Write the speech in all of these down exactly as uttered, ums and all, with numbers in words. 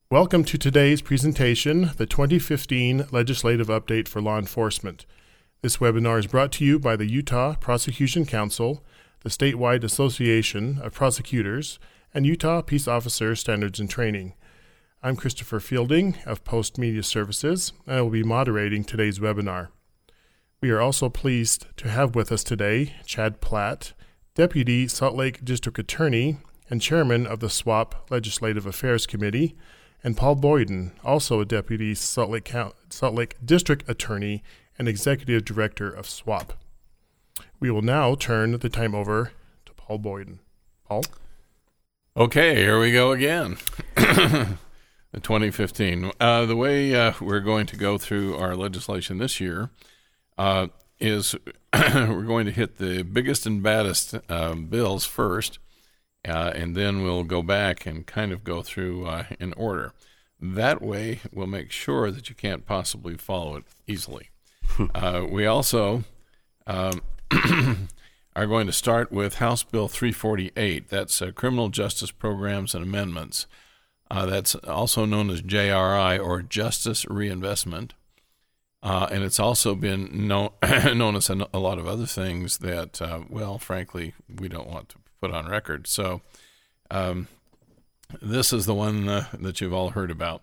Welcome to today's presentation, the twenty fifteen Legislative Update for Law Enforcement. This webinar is brought to you by the Utah Prosecution Council, the Statewide Association of Prosecutors, and Utah Peace Officer Standards and Training. I'm Christopher Fielding of Post Media Services, and I will be moderating today's webinar. We are also pleased to have with us today Chad Platt, Deputy Salt Lake District Attorney and Chairman of the SWAP Legislative Affairs Committee, and Paul Boyden, also a Deputy Salt Lake, Count- Salt Lake District Attorney and Executive Director of SWAP. We will now turn the time over to Paul Boyden. Paul? Okay, here we go again. The twenty fifteen. Uh, the way uh, we're going to go through our legislation this year uh, is we're going to hit the biggest and baddest uh, bills first, uh, and then we'll go back and kind of go through uh, in order. That way, we'll make sure that you can't possibly follow it easily. uh, we also um, are going to start with House Bill three forty-eight. That's uh, Criminal Justice Programs and Amendments. Uh, that's also known as J R I, or Justice Reinvestment. Uh, and it's also been known, known as a, a lot of other things that, uh, well, frankly, we don't want to put on record. So um, this is the one uh, that you've all heard about.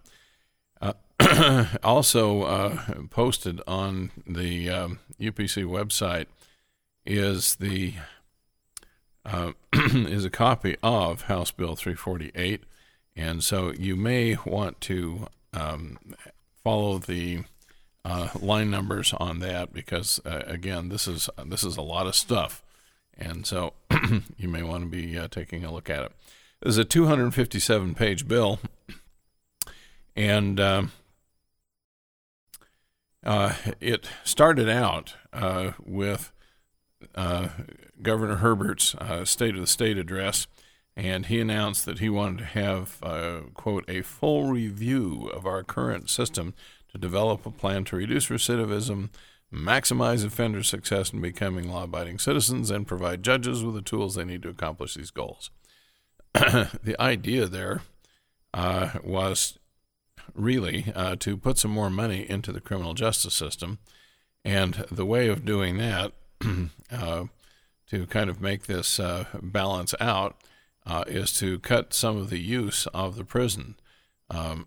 Uh, also uh, posted on the um, U P C website is the uh, is a copy of House Bill three forty-eight. And so you may want to um, follow the uh, line numbers on that because, uh, again, this is this is a lot of stuff. And so you may want to be uh, taking a look at it. This is a two hundred fifty-seven page bill. And um, uh, it started out uh, with uh, Governor Herbert's uh, State of the State address. And he announced that he wanted to have, uh, quote, a full review of our current system to develop a plan to reduce recidivism, maximize offender success in becoming law-abiding citizens, and provide judges with the tools they need to accomplish these goals. The idea there uh, was really uh, to put some more money into the criminal justice system. And the way of doing that, uh, to kind of make this uh, balance out, Uh, is to cut some of the use of the prison. Um,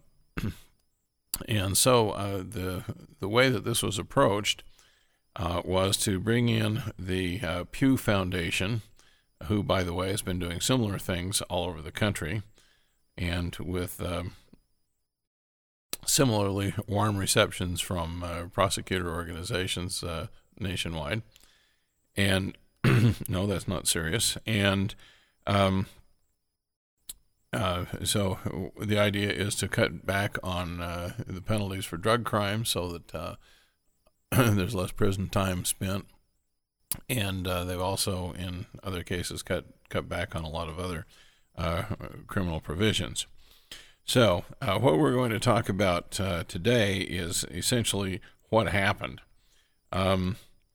and so uh, the the way that this was approached uh, was to bring in the uh, Pew Foundation, who, by the way, has been doing similar things all over the country, and with um, similarly warm receptions from uh, prosecutor organizations uh, nationwide. And no, that's not serious. And um, Uh, so the idea is to cut back on uh, the penalties for drug crime so that uh, there's less prison time spent. And uh, they've also, in other cases, cut cut back on a lot of other uh, criminal provisions. So uh, what we're going to talk about uh, today is essentially what happened. Um,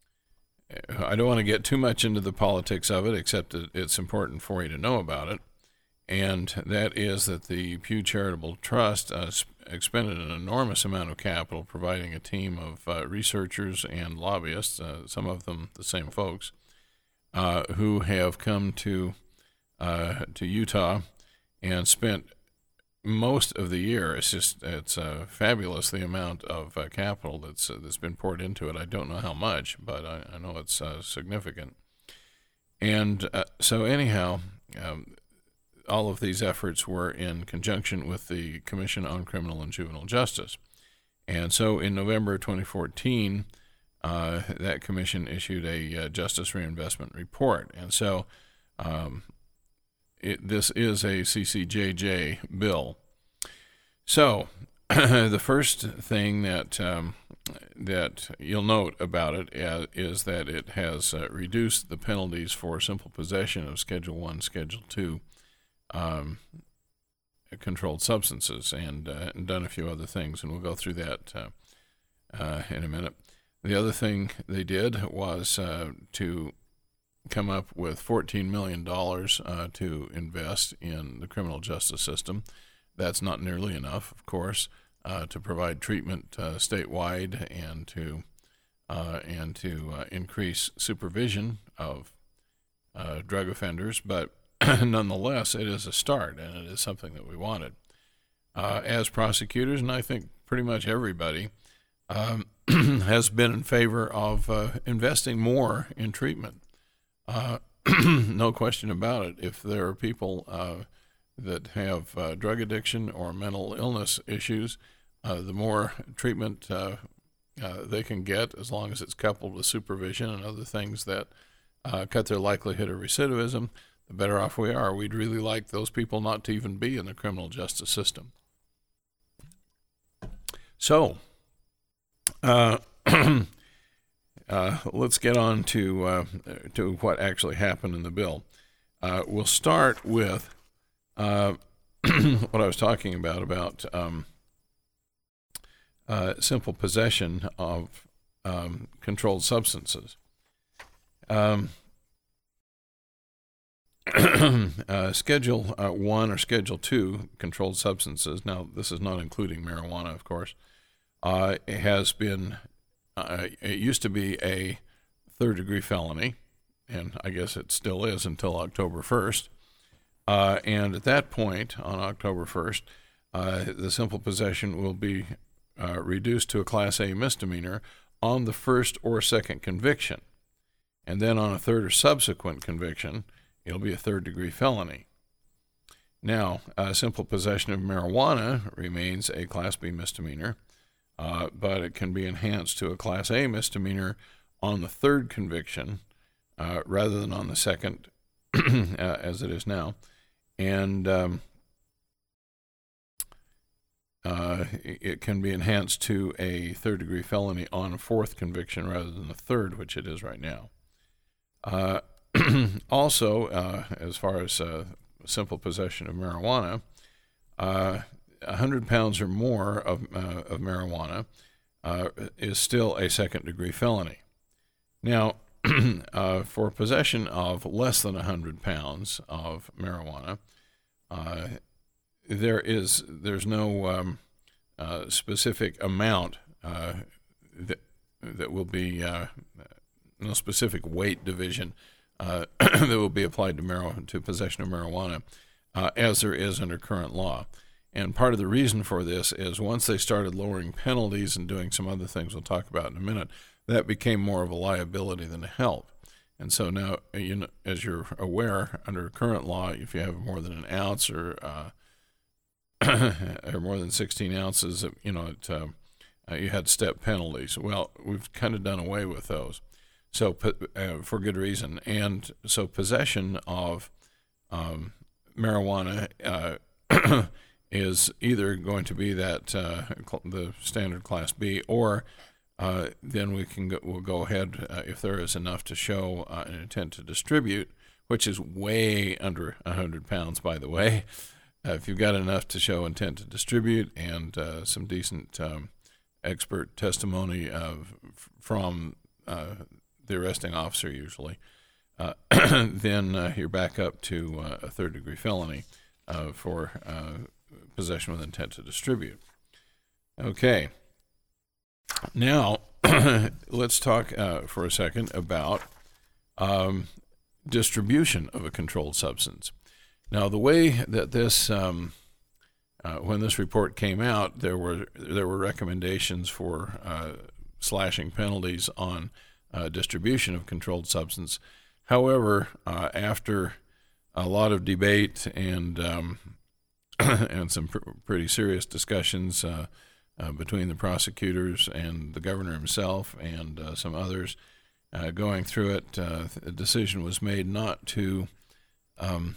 I don't want to get too much into the politics of it, except that it's important for you to know about it. And that is that the Pew Charitable Trust uh, expended an enormous amount of capital providing a team of uh, researchers and lobbyists, uh, some of them the same folks, uh, who have come to uh, to Utah and spent most of the year. It's just it's uh, fabulous the amount of uh, capital that's uh, that's been poured into it. I don't know how much, but I, I know it's uh, significant. And uh, so anyhow. Um, All of these efforts were in conjunction with the Commission on Criminal and Juvenile Justice. And so in November twenty fourteen, uh, that commission issued a uh, Justice Reinvestment Report. And so um, it, this is a C C J J bill. So the first thing that um, that you'll note about it uh, is that it has uh, reduced the penalties for simple possession of Schedule One, Schedule Two Um, controlled substances, and, uh, and done a few other things, and we'll go through that uh, uh, in a minute. The other thing they did was uh, to come up with fourteen million dollars uh, to invest in the criminal justice system. that's not nearly enough, of course, uh, to provide treatment uh, statewide and to uh, and to uh, increase supervision of uh, drug offenders. But nonetheless, it is a start, and it is something that we wanted. Uh, as prosecutors, and I think pretty much everybody, um, has been in favor of uh, investing more in treatment. Uh, no question about it. If there are people uh, that have uh, drug addiction or mental illness issues, uh, the more treatment uh, uh, they can get, as long as it's coupled with supervision and other things that uh, cut their likelihood of recidivism, the better off we are. We'd really like those people not to even be in the criminal justice system. So, uh, uh, let's get on to uh, to what actually happened in the bill. Uh, we'll start with uh, what I was talking about, about um, uh, simple possession of um, controlled substances. Um, uh, Schedule uh, one or Schedule two controlled substances, now this is not including marijuana, of course, uh, it has been, uh, it used to be a third degree felony, and I guess it still is until October first. Uh, and at that point, on October first, uh, the simple possession will be uh, reduced to a Class A misdemeanor on the first or second conviction. And then on a third or subsequent conviction, it'll be a third-degree felony. Now, uh, simple possession of marijuana remains a Class B misdemeanor, uh, but it can be enhanced to a Class A misdemeanor on the third conviction uh, rather than on the second, uh, as it is now. And um, uh, it can be enhanced to a third-degree felony on a fourth conviction rather than the third, which it is right now. Uh, also, uh, as far as uh, simple possession of marijuana, uh, one hundred pounds or more of, uh, of marijuana uh, is still a second-degree felony. Now, uh, for possession of less than one hundred pounds of marijuana, uh, there is there's no um, uh, specific amount uh, that that will be uh, no specific weight division uh, that will be applied to marijuana, to possession of marijuana, uh, as there is under current law. And part of the reason for this is once they started lowering penalties and doing some other things we'll talk about in a minute, that became more of a liability than a help. And so now, you know, as you're aware, under current law, if you have more than an ounce or uh, or more than sixteen ounces, you know, it, um, uh, you had step penalties. Well, we've kind of done away with those, so uh, for good reason. And so possession of um, marijuana uh, is either going to be that uh, the standard Class B, or uh, then we can go, we'll go ahead uh, if there is enough to show uh, an intent to distribute, which is way under one hundred pounds, by the way. Uh, if you've got enough to show intent to distribute and uh, some decent um, expert testimony of, from uh, the arresting officer usually, uh, then uh, you're back up to uh, a third-degree felony uh, for uh, possession with intent to distribute. Okay. Now, let's talk uh, for a second about um, distribution of a controlled substance. Now, the way that this, um, uh, when this report came out, there were there were recommendations for uh, slashing penalties on uh, distribution of controlled substance. However, uh, after a lot of debate and um, and some pr- pretty serious discussions uh, uh, between the prosecutors and the governor himself and uh, some others uh, going through it, uh, a decision was made not to um,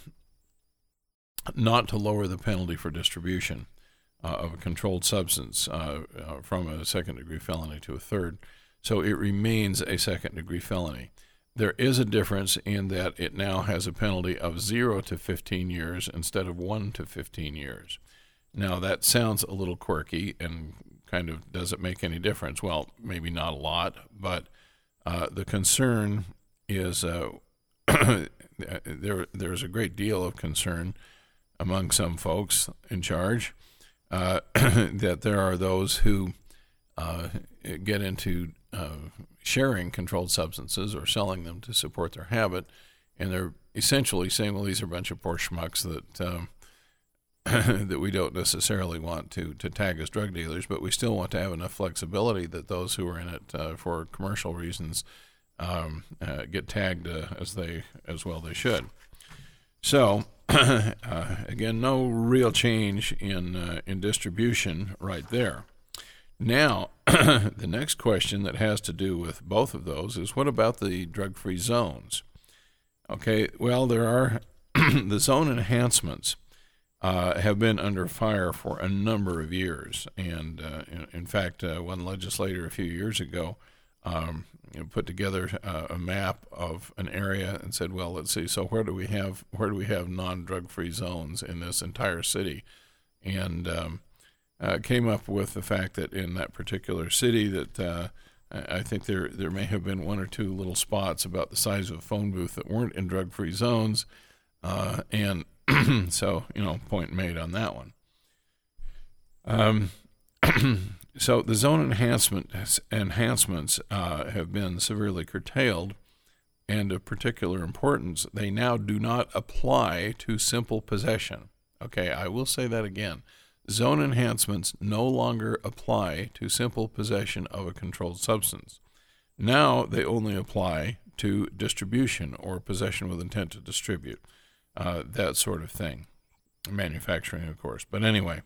not to lower the penalty for distribution uh, of a controlled substance uh, uh, from a second-degree felony to a third. So it remains a second-degree felony. There is a difference in that it now has a penalty of zero to fifteen years instead of one to fifteen years. Now, that sounds a little quirky and kind of, does it make any difference? Well, maybe not a lot, but uh, the concern is uh, there. there's a great deal of concern among some folks in charge uh, that there are those who uh, get into uh, sharing controlled substances or selling them to support their habit, and they're essentially saying, well, these are a bunch of poor schmucks that um, that we don't necessarily want to, to tag as drug dealers, but we still want to have enough flexibility that those who are in it uh, for commercial reasons um, uh, get tagged uh, as they as well they should. So uh, again, no real change in uh, in distribution right there. Now, the next question that has to do with both of those is, what about the drug-free zones? Okay, well, there are the zone enhancements. Uh, have been under fire for a number of years. And uh, in, in fact, uh, one legislator a few years ago um, you know, put together uh, a map of an area and said, well, let's see, so where do we have where do we have non-drug-free zones in this entire city? And um, uh, came up with the fact that in that particular city that uh, I think there, there may have been one or two little spots about the size of a phone booth that weren't in drug-free zones. Uh, and so, you know, point made on that one. Um, so the zone enhancement enhancements uh, have been severely curtailed, and of particular importance, they now do not apply to simple possession. Okay, I will say that again. Zone enhancements no longer apply to simple possession of a controlled substance. Now they only apply to distribution or possession with intent to distribute. Uh, that sort of thing. Manufacturing, of course. But anyway,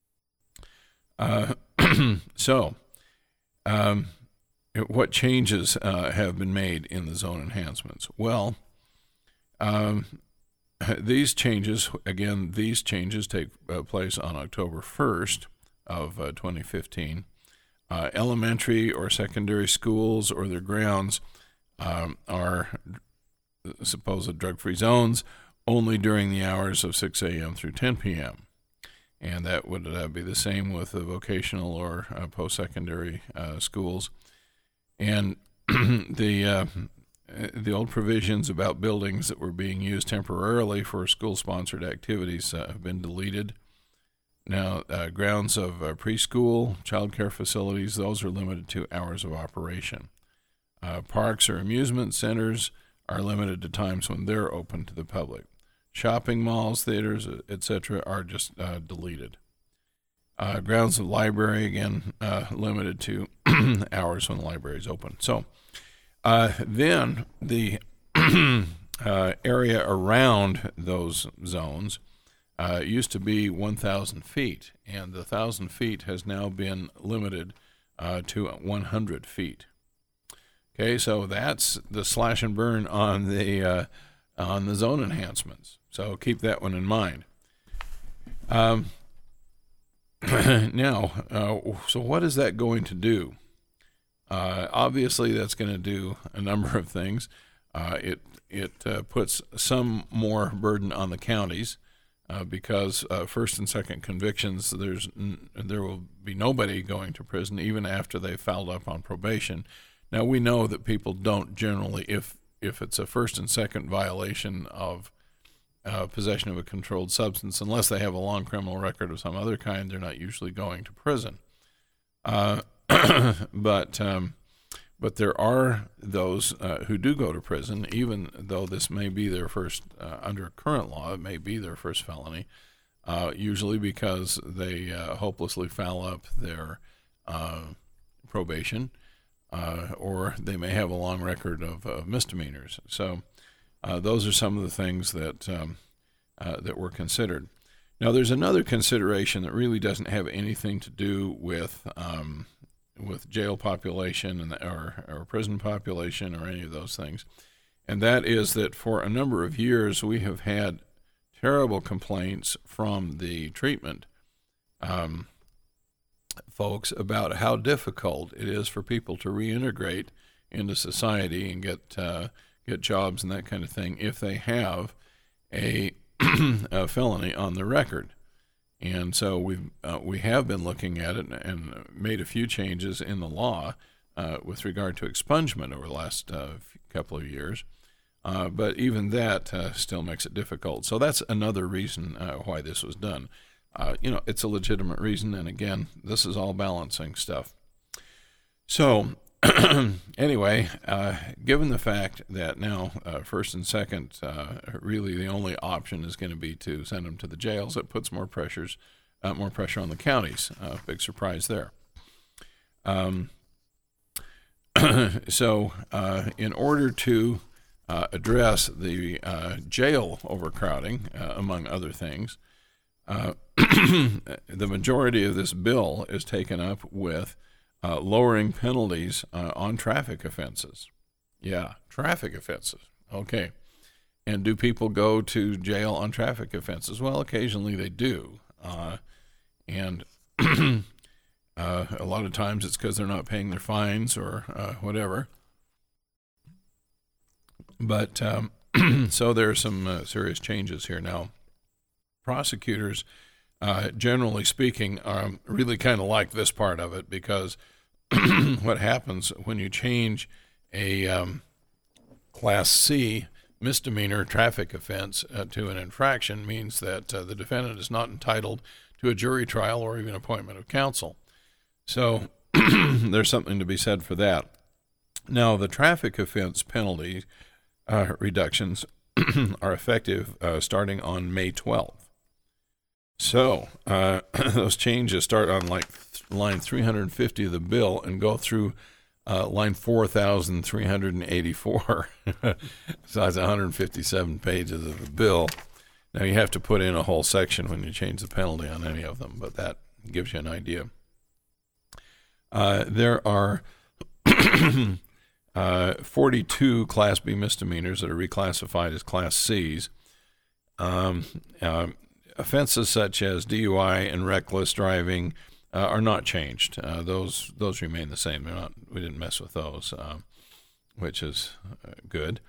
uh, so um, what changes uh, have been made in the zone enhancements? Well, um, these changes, again, these changes take uh, place on October first of uh, twenty fifteen. Uh, elementary or secondary schools or their grounds um, are supposed drug-free zones only during the hours of six a.m. through ten p.m. And that would uh, be the same with the vocational or uh, post-secondary uh, schools. And the uh, the old provisions about buildings that were being used temporarily for school-sponsored activities uh, have been deleted. Now, uh, grounds of uh, preschool, child care facilities, those are limited to hours of operation. Uh, parks or amusement centers are limited to times when they're open to the public. Shopping malls, theaters, et cetera are just uh, deleted. Uh, grounds of library, again, uh, limited to hours when the library is open. So uh, then the uh, area around those zones uh, used to be one thousand feet, and the one thousand feet has now been limited uh, to one hundred feet. Okay, so that's the slash and burn on the uh, on the zone enhancements. So keep that one in mind. Um, now, uh, so what is that going to do? Uh, obviously, that's going to do a number of things. Uh, it it uh, puts some more burden on the counties uh, because uh, first and second convictions, there's n- there will be nobody going to prison even after they fouled up on probation. Now, we know that people don't generally, if if it's a first and second violation of uh, possession of a controlled substance, unless they have a long criminal record of some other kind, they're not usually going to prison. Uh, but um, but there are those uh, who do go to prison, even though this may be their first, uh, under current law, it may be their first felony, uh, usually because they uh, hopelessly foul up their uh, probation. Uh, or they may have a long record of uh, misdemeanors. So uh, those are some of the things that um, uh, that were considered. Now, there's another consideration that really doesn't have anything to do with um, with jail population and the, or, or prison population or any of those things, and that is that for a number of years we have had terrible complaints from the treatment um folks about how difficult it is for people to reintegrate into society and get uh, get jobs and that kind of thing if they have a, a felony on their record. And so we've uh, we have been looking at it and, and made a few changes in the law uh, with regard to expungement over the last uh, couple of years. Uh, but even that uh, still makes it difficult. So that's another reason uh, why this was done. Uh, you know, it's a legitimate reason, and again, this is all balancing stuff. So anyway, uh, given the fact that now uh, first and second, uh, really the only option is going to be to send them to the jails, it puts more pressures, uh, more pressure on the counties. Uh, big surprise there. Um, so uh, in order to uh, address the uh, jail overcrowding, uh, among other things, uh, the majority of this bill is taken up with uh, lowering penalties uh, on traffic offenses. Yeah, traffic offenses. Okay. And do people go to jail on traffic offenses? Well, occasionally they do. Uh, and uh, a lot of times it's because they're not paying their fines or uh, whatever. But um, so there are some uh, serious changes here. Now, prosecutors, uh, generally speaking, um, really kind of like this part of it, because what happens when you change a um, Class C misdemeanor traffic offense uh, to an infraction means that uh, the defendant is not entitled to a jury trial or even appointment of counsel. So there's something to be said for that. Now, the traffic offense penalty uh, reductions are effective uh, starting on May twelfth. So uh, those changes start on like th- line three hundred fifty of the bill and go through uh, line four thousand three hundred eighty-four. So that's one hundred fifty-seven pages of the bill. Now you have to put in a whole section when you change the penalty on any of them, but that gives you an idea. Uh, there are uh, forty-two Class B misdemeanors that are reclassified as Class Cs. Um, uh, offenses such as D U I and reckless driving uh, are not changed. Uh, those those remain the same. They're not. We didn't mess with those, uh, which is uh, good.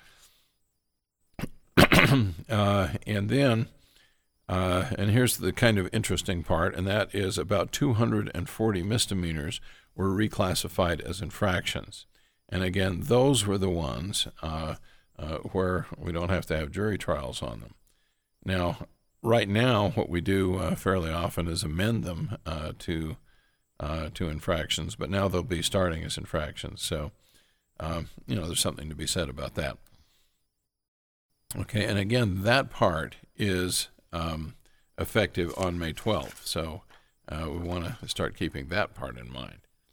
uh, and then, uh, and here's the kind of interesting part, and that is about two hundred forty misdemeanors were reclassified as infractions. And again, those were the ones uh, uh, where we don't have to have jury trials on them. Now, right now, what we do uh, fairly often is amend them uh, to uh, to infractions, but now they'll be starting as infractions. So, um, you know, there's something to be said about that. Okay, and again, that part is um, effective on May twelfth. So uh, we want to start keeping that part in mind.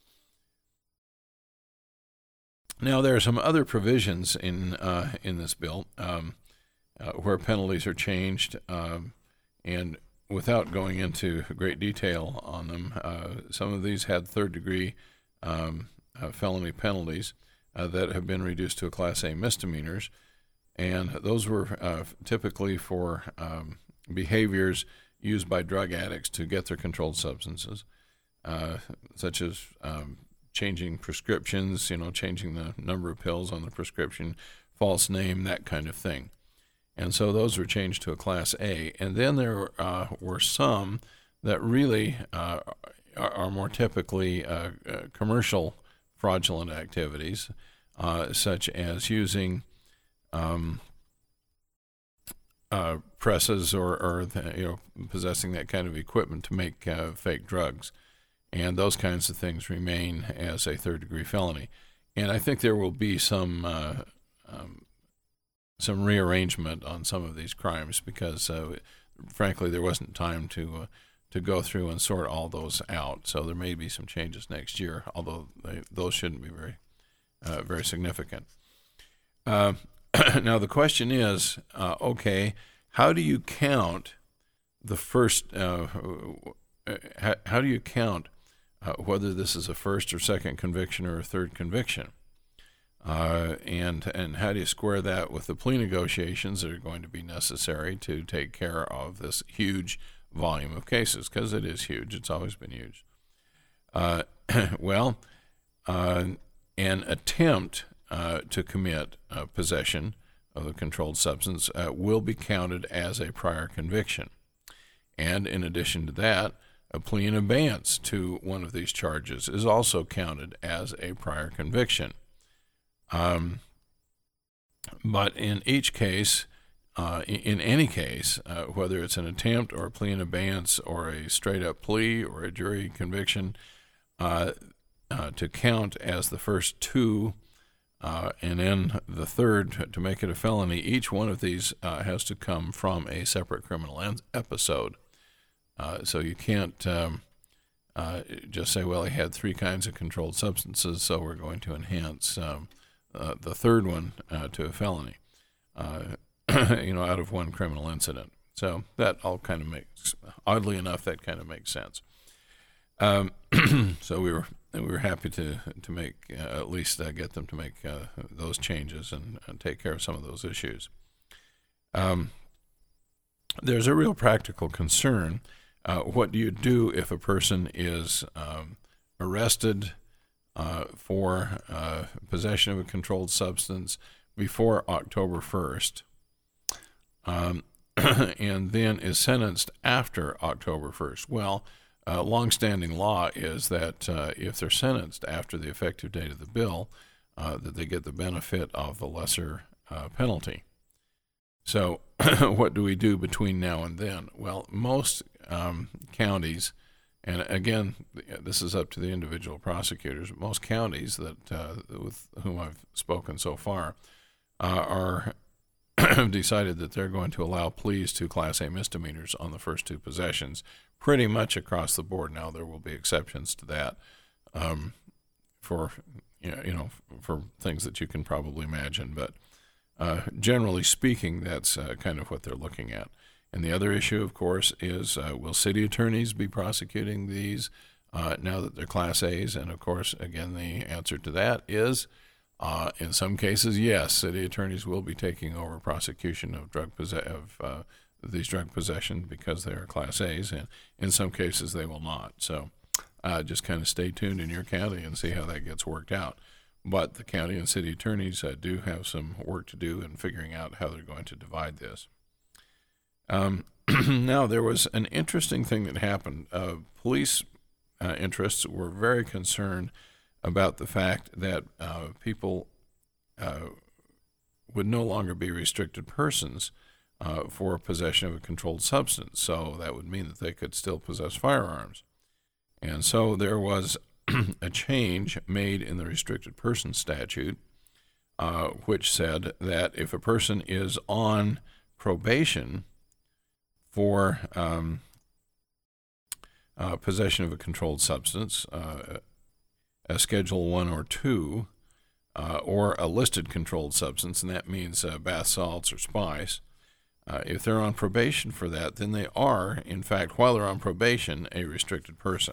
Now, there are some other provisions in uh, in this bill um, uh, where penalties are changed, um, and without going into great detail on them, uh, some of these had third-degree um, uh, felony penalties uh, that have been reduced to a Class A misdemeanors, and those were uh, typically for um, behaviors used by drug addicts to get their controlled substances, uh, such as um, changing prescriptions, you know, changing the number of pills on the prescription, false name, that kind of thing. And so those were changed to a Class A. And then there uh, were some that really uh, are, are more typically uh, uh, commercial fraudulent activities, uh, such as using um, uh, presses or, or the, you know, possessing that kind of equipment to make uh, fake drugs. And those kinds of things remain as a third-degree felony. And I think there will be some uh, um, some rearrangement on some of these crimes because, uh, frankly, there wasn't time to uh, to go through and sort all those out. So there may be some changes next year, although they, those shouldn't be very uh, very significant. Uh, now the question is, uh, okay, how do you count the first? Uh, how, how do you count? Uh, whether this is a first or second conviction or a third conviction. Uh, and and how do you square that with the plea negotiations that are going to be necessary to take care of this huge volume of cases? Because it is huge. It's always been huge. Uh, well, uh, an attempt uh, to commit uh, possession of a controlled substance uh, will be counted as a prior conviction. And in addition to that, a plea in abeyance to one of these charges is also counted as a prior conviction. Um, but in each case, uh, in any case, uh, whether it's an attempt or a plea in abeyance or a straight-up plea or a jury conviction, uh, uh, to count as the first two uh, and then the third to make it a felony, each one of these uh, has to come from a separate criminal en- episode. Uh, so you can't um, uh, just say, well, he had three kinds of controlled substances, so we're going to enhance um, uh, the third one uh, to a felony, uh, you know, out of one criminal incident. So that all kind of makes, oddly enough, that kind of makes sense. Um, so we were we were happy to to make uh, at least uh, get them to make uh, those changes and, and take care of some of those issues. Um, there's a real practical concern. Uh, what do you do if a person is um, arrested uh, for uh, possession of a controlled substance before October first, um, and then is sentenced after October first? Well, uh, longstanding law is that uh, if they're sentenced after the effective date of the bill, uh, that they get the benefit of the lesser uh, penalty. So what do we do between now and then? Well, most um, counties, and again, this is up to the individual prosecutors, most counties that uh, with whom I've spoken so far uh, are have decided that they're going to allow pleas to Class A misdemeanors on the first two possessions pretty much across the board. Now, there will be exceptions to that um, for, you know, you know, for things that you can probably imagine, but Uh, generally speaking, that's uh, kind of what they're looking at. And the other issue, of course, is uh, will city attorneys be prosecuting these uh, now that they're Class A's? And, of course, again, the answer to that is uh, in some cases, yes, city attorneys will be taking over prosecution of drug possess- of uh, these drug possessions because they are Class A's, and in some cases they will not. So uh, just kind of stay tuned in your county and see how that gets worked out. But the county and city attorneys uh, do have some work to do in figuring out how they're going to divide this. Um, now, there was an interesting thing that happened. Uh, police uh, interests were very concerned about the fact that uh, people uh, would no longer be restricted persons uh, for possession of a controlled substance. So that would mean that they could still possess firearms. And so there was a change made in the restricted person statute, uh, which said that if a person is on probation for um, uh, possession of a controlled substance, uh, a Schedule One or Two, uh, or a listed controlled substance, and that means uh, bath salts or spice, uh, if they're on probation for that, then they are, in fact, while they're on probation, a restricted person.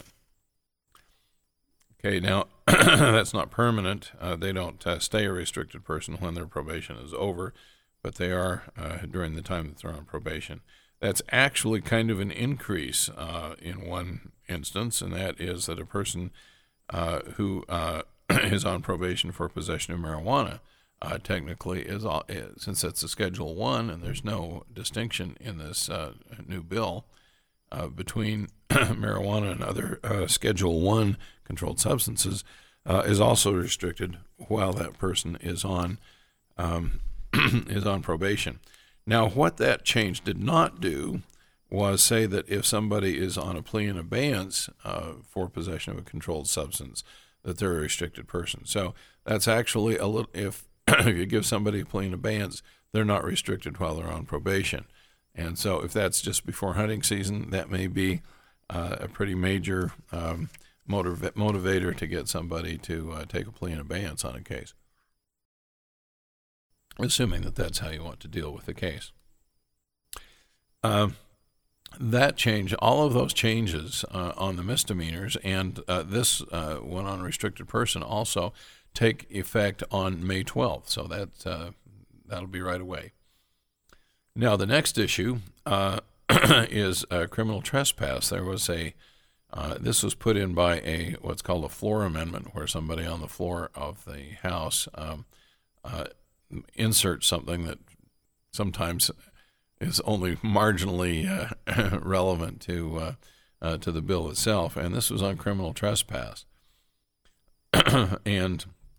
Okay, now, that's not permanent. Uh, they don't uh, stay a restricted person when their probation is over, but they are uh, during the time that they're on probation. That's actually kind of an increase uh, in one instance, and that is that a person uh, who uh, is on probation for possession of marijuana uh, technically is, is, since it's a Schedule One and there's no distinction in this uh, new bill uh, between marijuana and other uh, Schedule One controlled substances, uh, is also restricted while that person is on um, is on probation. Now, what that change did not do was say that if somebody is on a plea in abeyance uh, for possession of a controlled substance, that they're a restricted person. So that's actually a little. If if you give somebody a plea in abeyance, they're not restricted while they're on probation. And so, if that's just before hunting season, that may be uh, a pretty major um, motiv- motivator to get somebody to uh, take a plea in abeyance on a case, assuming that that's how you want to deal with the case. Um, that change, all of those changes uh, on the misdemeanors and uh, this uh, one on restricted person also take effect on May twelfth. So that uh, that'll be right away. Now, the next issue uh, is uh, criminal trespass. There was a, uh, this was put in by a, what's called a floor amendment, where somebody on the floor of the House um, uh, inserts something that sometimes is only marginally uh, relevant to uh, uh, to the bill itself, and this was on criminal trespass. And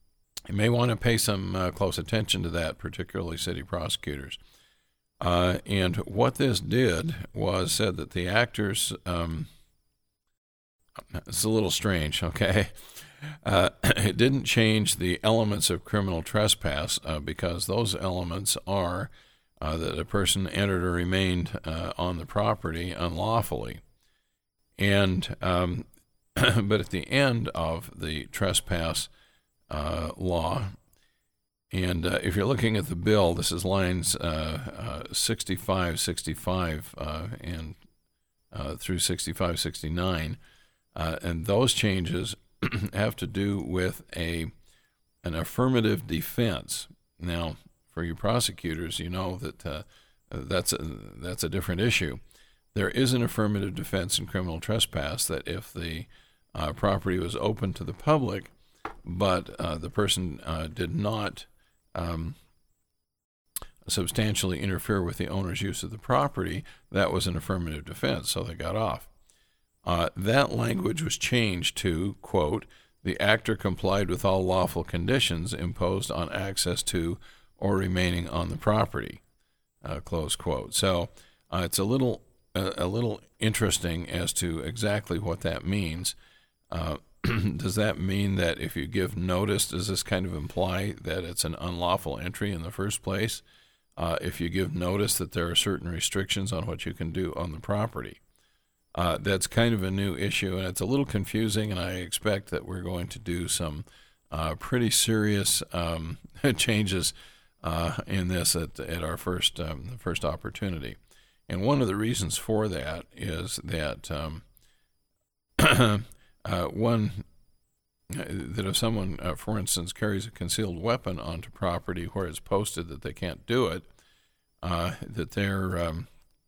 You may want to pay some uh, close attention to that, particularly city prosecutors. Uh, and what this did was said that the actors, um, it's a little strange, okay? Uh, it didn't change the elements of criminal trespass uh, because those elements are uh, that a person entered or remained uh, on the property unlawfully. And um, but at the end of the trespass uh, law, and uh, if you're looking at the bill, this is lines uh, uh, sixty-five, sixty-five, uh, and uh, through sixty-five, sixty-nine, uh, and those changes have to do with a an affirmative defense. Now, for you prosecutors, you know that uh, that's a, that's a different issue. There is an affirmative defense in criminal trespass that if the uh, property was open to the public, but uh, the person uh, did not um, substantially interfere with the owner's use of the property, that was an affirmative defense, so they got off. Uh, that language was changed to, quote, the actor complied with all lawful conditions imposed on access to or remaining on the property, uh, close quote. So uh, it's a little a, a little interesting as to exactly what that means. Uh, does that mean that if you give notice, does this kind of imply that it's an unlawful entry in the first place? Uh, if you give notice that there are certain restrictions on what you can do on the property? Uh, that's kind of a new issue, and it's a little confusing, and I expect that we're going to do some uh, pretty serious um, changes uh, in this at, at our first um, the first opportunity. And one of the reasons for that is that um, uh, one that if someone, uh, for instance, carries a concealed weapon onto property where it's posted that they can't do it, uh, that they're um,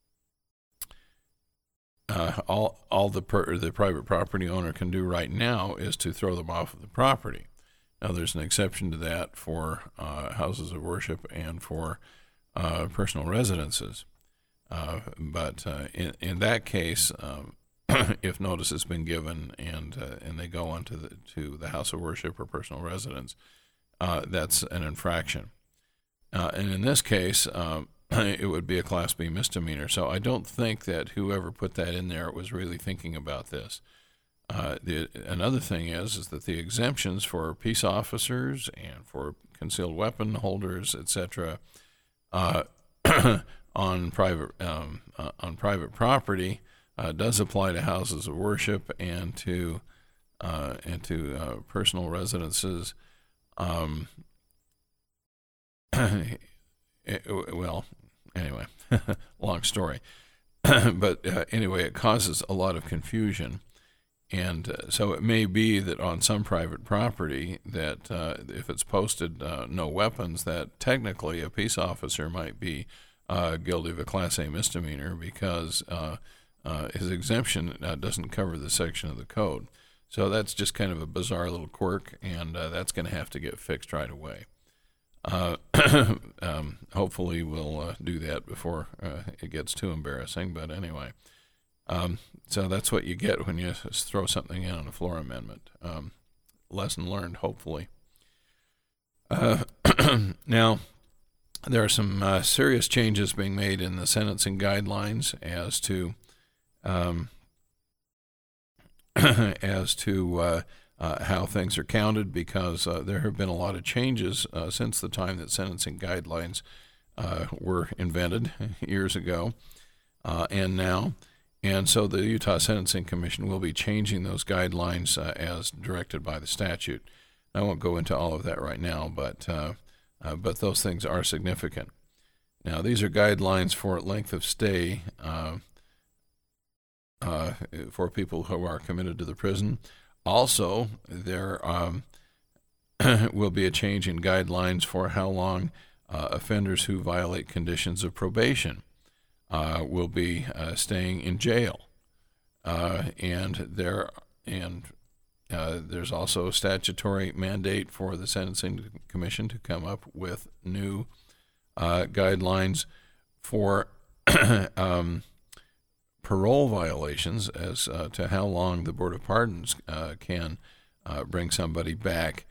Uh, all all the per, the private property owner can do right now is to throw them off of the property. Now, there's an exception to that for uh, houses of worship and for uh, personal residences. Uh, but uh, in in that case, um, if notice has been given and uh, and they go onto the to the house of worship or personal residence, uh, that's an infraction. Uh, and in this case, um, it would be a Class B misdemeanor. So I don't think that whoever put that in there was really thinking about this. Uh, the, another thing is, is that the exemptions for peace officers and for concealed weapon holders, et cetera, uh, on private um, uh, on private property uh, does apply to houses of worship and to uh, and to uh, personal residences. Um, it, well, anyway, long story. But uh, anyway, it causes a lot of confusion. And uh, so it may be that on some private property that uh, if it's posted uh, no weapons, that technically a peace officer might be uh, guilty of a Class A misdemeanor because uh, uh, his exemption uh, doesn't cover the section of the code. So that's just kind of a bizarre little quirk, and uh, that's going to have to get fixed right away. Uh, um, hopefully we'll uh, do that before uh, it gets too embarrassing, but anyway. Um, so that's what you get when you throw something in on a floor amendment. Um, lesson learned, hopefully. Uh, now, there are some uh, serious changes being made in the sentencing guidelines as to um, as to uh, uh, how things are counted, because uh, there have been a lot of changes uh, since the time that sentencing guidelines uh, were invented years ago uh, and now. And so the Utah Sentencing Commission will be changing those guidelines uh, as directed by the statute. I won't go into all of that right now, but uh, uh, but those things are significant. Now, these are guidelines for length of stay uh, uh, for people who are committed to the prison. Also, there um, will be a change in guidelines for how long uh, offenders who violate conditions of probation Uh, will be uh, staying in jail, uh, and there and uh, there's also a statutory mandate for the Sentencing Commission to come up with new uh, guidelines for um, parole violations as uh, to how long the Board of Pardons uh, can uh, bring somebody back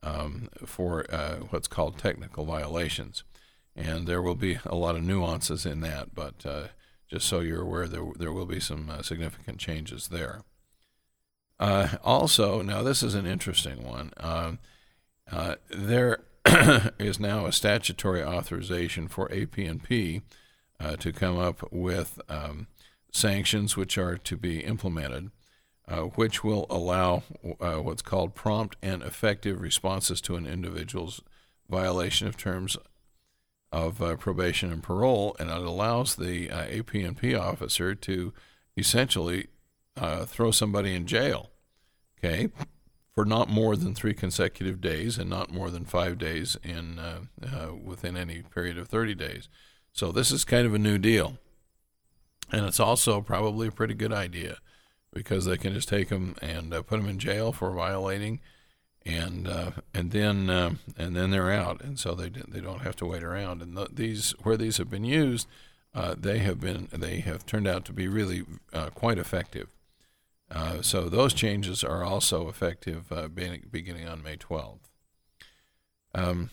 um, for uh, what's called technical violations. And there will be a lot of nuances in that, but uh, just so you're aware, there, there will be some uh, significant changes there. Uh, also, now this is an interesting one. Um, uh, there is now a statutory authorization for A P and P uh, to come up with um, sanctions which are to be implemented, uh, which will allow uh, what's called prompt and effective responses to an individual's violation of terms of uh, probation and parole, and it allows the uh, A P and P officer to essentially uh, throw somebody in jail, okay, for not more than three consecutive days and not more than five days in uh, uh, within any period of thirty days. So this is kind of a new deal. And it's also probably a pretty good idea because they can just take them and uh, put them in jail for violating, and uh, and then uh, and then they're out, and so they they don't have to wait around. And the, these where these have been used, uh, they have been they have turned out to be really uh, quite effective. Uh, so those changes are also effective uh, beginning, beginning on May twelfth. Um,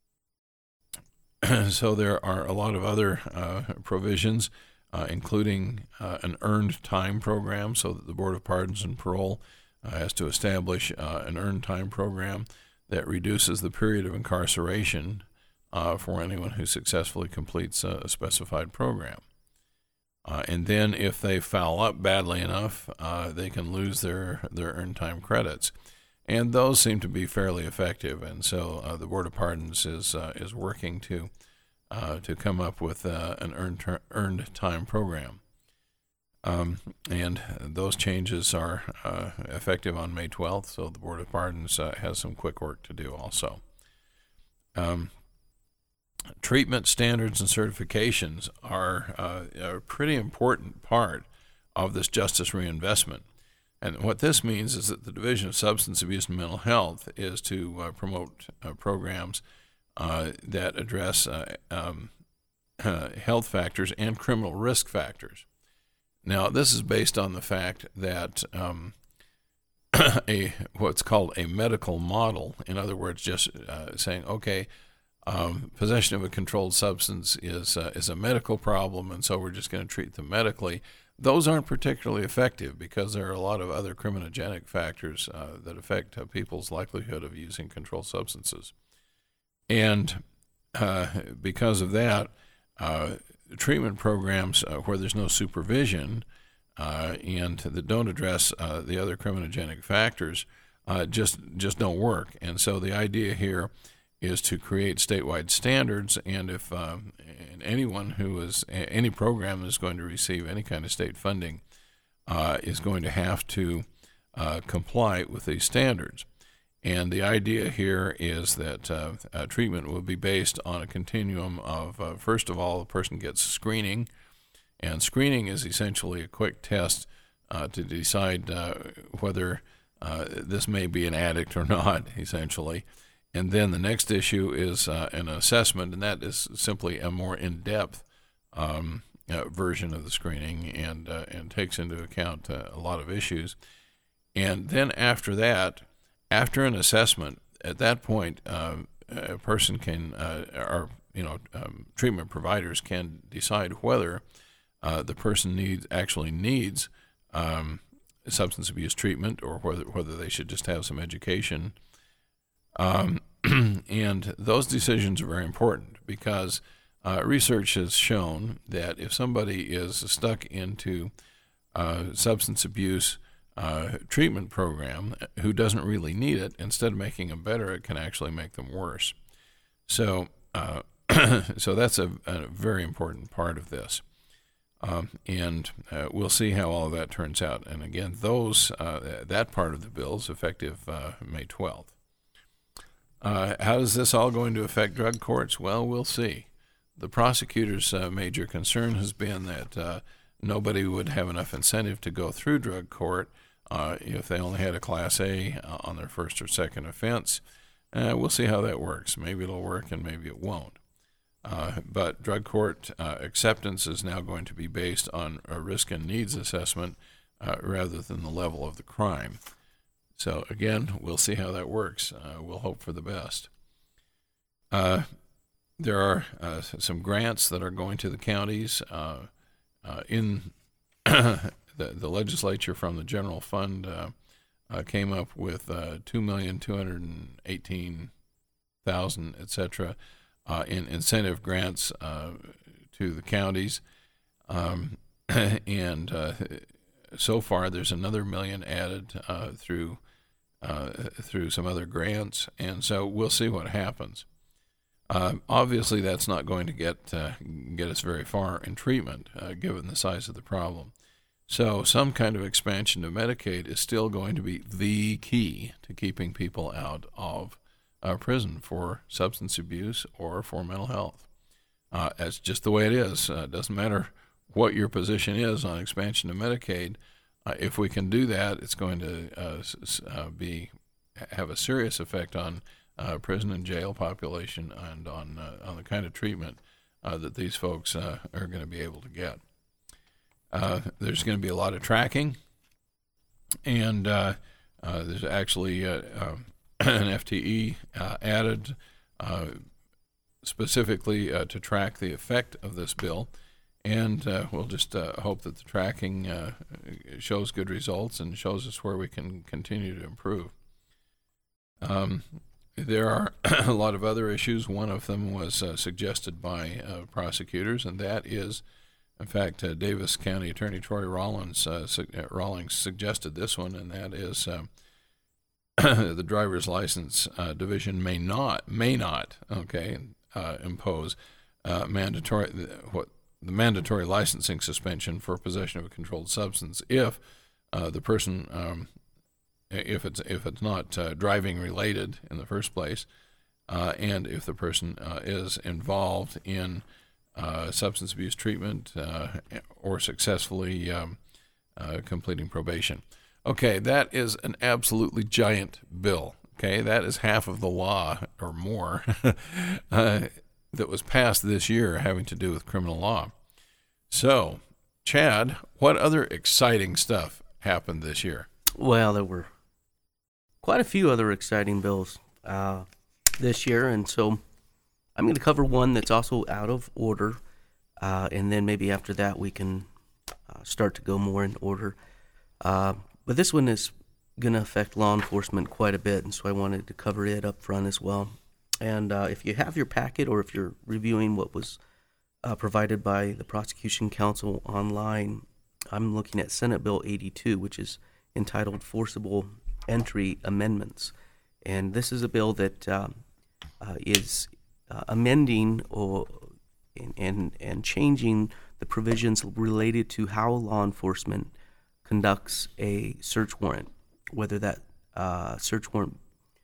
so there are a lot of other uh, provisions, uh, including uh, an earned time program, so that the Board of Pardons and Parole uh, has to establish uh, an earned time program that reduces the period of incarceration uh, for anyone who successfully completes a, a specified program. Uh, and then if they foul up badly enough, uh, they can lose their, their earned time credits. And those seem to be fairly effective. And so uh, the Board of Pardons is uh, is working to uh, to come up with uh, an earned, ter- earned time program. Um, and those changes are uh, effective on May twelfth, so the Board of Pardons uh, has some quick work to do also. Um, Treatment standards and certifications are uh, a pretty important part of this justice reinvestment. And what this means is that the Division of Substance Abuse and Mental Health is to uh, promote uh, programs uh, that address uh, um, uh, health factors and criminal risk factors. Now, this is based on the fact that um, a what's called a medical model, in other words, just uh, saying, okay, Um, possession of a controlled substance is uh, is a medical problem, and so we're just going to treat them medically. Those aren't particularly effective because there are a lot of other criminogenic factors uh, that affect uh, people's likelihood of using controlled substances. And uh, because of that, uh, treatment programs uh, where there's no supervision uh, and that don't address uh, the other criminogenic factors uh, just just don't work. And so the idea here is to create statewide standards, and if um, and anyone who is any program is going to receive any kind of state funding uh, is going to have to uh, comply with these standards. And the idea here is that uh, uh, treatment will be based on a continuum of uh, first of all, the person gets screening, and screening is essentially a quick test uh, to decide uh, whether uh, this may be an addict or not, essentially. And then the next issue is uh, an assessment, and that is simply a more in-depth um, uh, version of the screening, and uh, and takes into account uh, a lot of issues. And then after that, after an assessment, at that point, uh, a person can, uh, or you know, um, treatment providers can decide whether uh, the person needs actually needs um, substance abuse treatment, or whether whether they should just have some education. Um, and those decisions are very important because uh, research has shown that if somebody is stuck into a substance abuse uh, treatment program who doesn't really need it, instead of making them better, it can actually make them worse. So, uh, so that's a, a very important part of this. Um, and uh, we'll see how all of that turns out. And again, those uh, that part of the bill is effective uh, May twelfth. Uh, how is this all going to affect drug courts? Well, we'll see. The prosecutor's uh, major concern has been that uh, nobody would have enough incentive to go through drug court uh, if they only had a Class A uh, on their first or second offense. Uh, we'll see how that works. Maybe it'll work and maybe it won't. Uh, but drug court uh, acceptance is now going to be based on a risk and needs assessment uh, rather than the level of the crime. So again, we'll see how that works. Uh, we'll hope for the best. Uh, there are uh, some grants that are going to the counties uh, uh, in the, the legislature from the general fund uh, uh, came up with uh, two million two hundred eighteen thousand dollars, et cetera, uh, in incentive grants uh, to the counties. Um, and uh, so far, there's another million added uh, through uh, through some other grants, and so we'll see what happens. Uh, obviously, that's not going to get uh, get us very far in treatment, uh, given the size of the problem. So some kind of expansion of Medicaid is still going to be the key to keeping people out of uh, prison for substance abuse or for mental health. Uh, that's just the way it is. Uh, it doesn't matter what your position is on expansion of Medicaid. Uh, if we can do that, it's going to uh, uh, be have a serious effect on uh, prison and jail population and on uh, on the kind of treatment uh, that these folks uh, are going to be able to get. Uh, there's going to be a lot of tracking, and uh, uh, there's actually uh, uh, an F T E uh, added uh, specifically uh, to track the effect of this bill. And uh, we'll just uh, hope that the tracking uh, shows good results and shows us where we can continue to improve. Um, there are a lot of other issues. One of them was uh, suggested by uh, prosecutors, and that is, in fact, uh, Davis County Attorney Troy Rawlings, uh, su- uh, Rawlings suggested this one, and that is uh, the driver's license uh, division may not, may not, okay, uh, impose uh, mandatory what. the mandatory licensing suspension for possession of a controlled substance if uh, the person, um, if it's if it's not uh, driving related in the first place, uh, and if the person uh, is involved in uh, substance abuse treatment uh, or successfully um, uh, completing probation. Okay, that is an absolutely giant bill. Okay, that is half of the law or more uh, that was passed this year having to do with criminal law. So, Chad, what other exciting stuff happened this year? Well, there were quite a few other exciting bills uh, this year, and so I'm going to cover one that's also out of order, uh, and then maybe after that we can uh, start to go more in order. Uh, but this one is going to affect law enforcement quite a bit, and so I wanted to cover it up front as well. And uh, if you have your packet or if you're reviewing what was uh, provided by the Prosecution Council online, I'm looking at Senate Bill eighty-two, which is entitled Forcible Entry Amendments. And this is a bill that um, uh, is uh, amending or and, and and changing the provisions related to how law enforcement conducts a search warrant, whether that uh, search warrant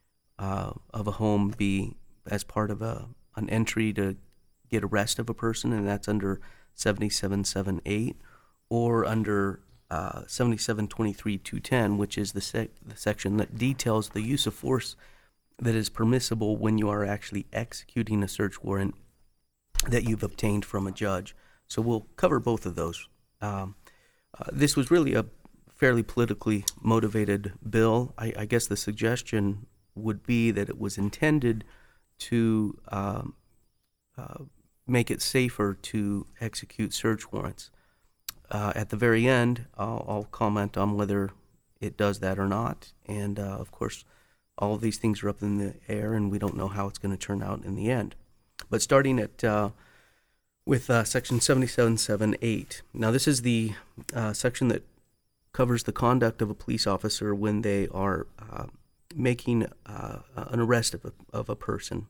uh, of a home be as part of a an entry to get arrest of a person, and that's under seventy-seven seventy-eight, or under uh, seventy-seven twenty-three two ten, which is the, sec- the section that details the use of force that is permissible when you are actually executing a search warrant that you've obtained from a judge. So we'll cover both of those. Um, uh, this was really a fairly politically motivated bill. I, I guess the suggestion would be that it was intended to um, uh, make it safer to execute search warrants. Uh, at the very end, I'll, I'll comment on whether it does that or not. And, uh, of course, all of these things are up in the air, and we don't know how it's going to turn out in the end. But starting at uh, with uh, Section seventy-seven seventy-eight. Now, this is the uh, section that covers the conduct of a police officer when they are uh, making uh, an arrest of a, of a person.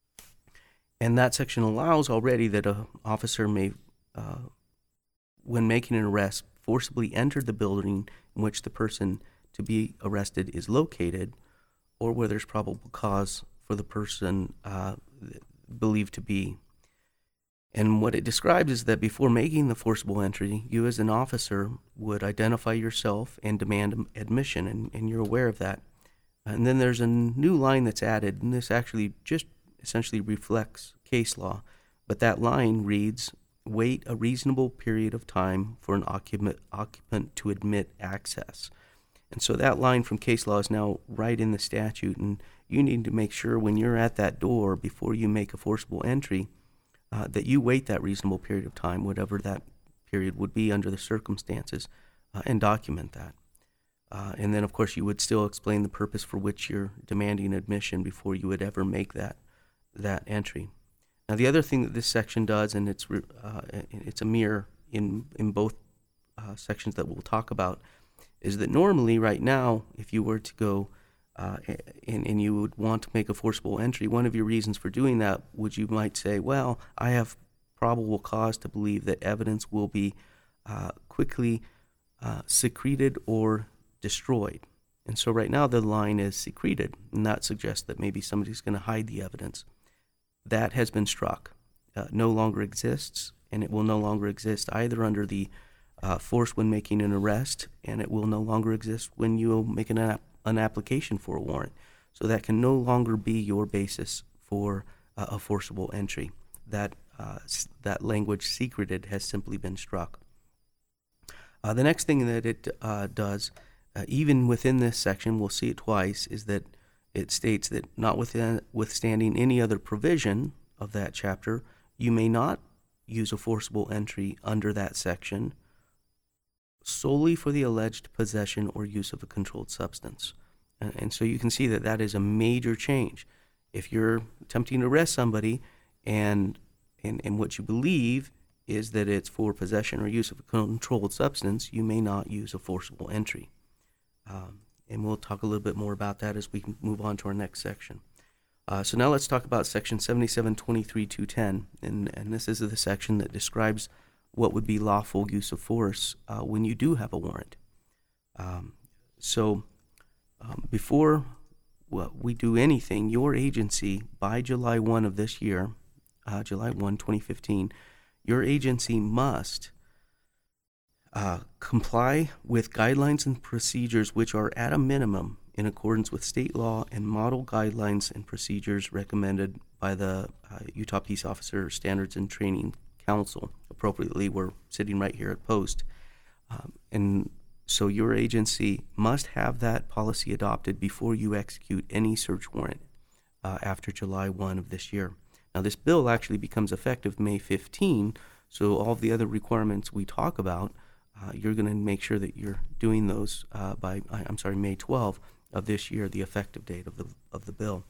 And that section allows already that an officer may, uh, when making an arrest, forcibly enter the building in which the person to be arrested is located, or where there's probable cause for the person uh, believed to be. And what it describes is that before making the forcible entry, you as an officer would identify yourself and demand admission, and, and you're aware of that. And then there's a new line that's added, and this actually just essentially reflects case law. But that line reads, wait a reasonable period of time for an occupant, occupant to admit access. And so that line from case law is now right in the statute, and you need to make sure when you're at that door before you make a forcible entry uh, that you wait that reasonable period of time, whatever that period would be under the circumstances, uh, and document that. Uh, and then, of course, you would still explain the purpose for which you're demanding admission before you would ever make that that entry. Now, the other thing that this section does, and it's uh, it's a mirror in in both uh, sections that we'll talk about, is that normally right now, if you were to go uh, and, and you would want to make a forcible entry, one of your reasons for doing that would you might say, well, I have probable cause to believe that evidence will be uh, quickly uh, secreted or destroyed. And so right now the line is secreted, and that suggests that maybe somebody's going to hide the evidence. That has been struck, uh, no longer exists, and it will no longer exist either under the uh, force when making an arrest, and it will no longer exist when you make an, ap- an application for a warrant. So that can no longer be your basis for uh, a forcible entry. That uh, that language secreted has simply been struck. Uh, the next thing that it uh, does, uh, even within this section, we'll see it twice, is that it states that notwithstanding any other provision of that chapter, you may not use a forcible entry under that section solely for the alleged possession or use of a controlled substance. And, and so you can see that that is a major change. If you're attempting to arrest somebody and, and, and what you believe is that it's for possession or use of a controlled substance, you may not use a forcible entry. Um, and we'll talk a little bit more about that as we move on to our next section. Uh, so now let's talk about section seventy-seven twenty-three two ten, and, and this is the section that describes what would be lawful use of force uh, when you do have a warrant. Um, so um, before well, we do anything, your agency, by July first of this year, uh, July first, twenty fifteen, your agency must uh, comply with guidelines and procedures which are at a minimum in accordance with state law and model guidelines and procedures recommended by the uh, Utah Peace Officer Standards and Training Council. Appropriately, we're sitting right here at Post. Um, and so your agency must have that policy adopted before you execute any search warrant uh, after July first of this year. Now, this bill actually becomes effective May fifteenth, so all of the other requirements we talk about, uh, you're going to make sure that you're doing those uh, by, I'm sorry, May twelfth of this year, the effective date of the of the bill.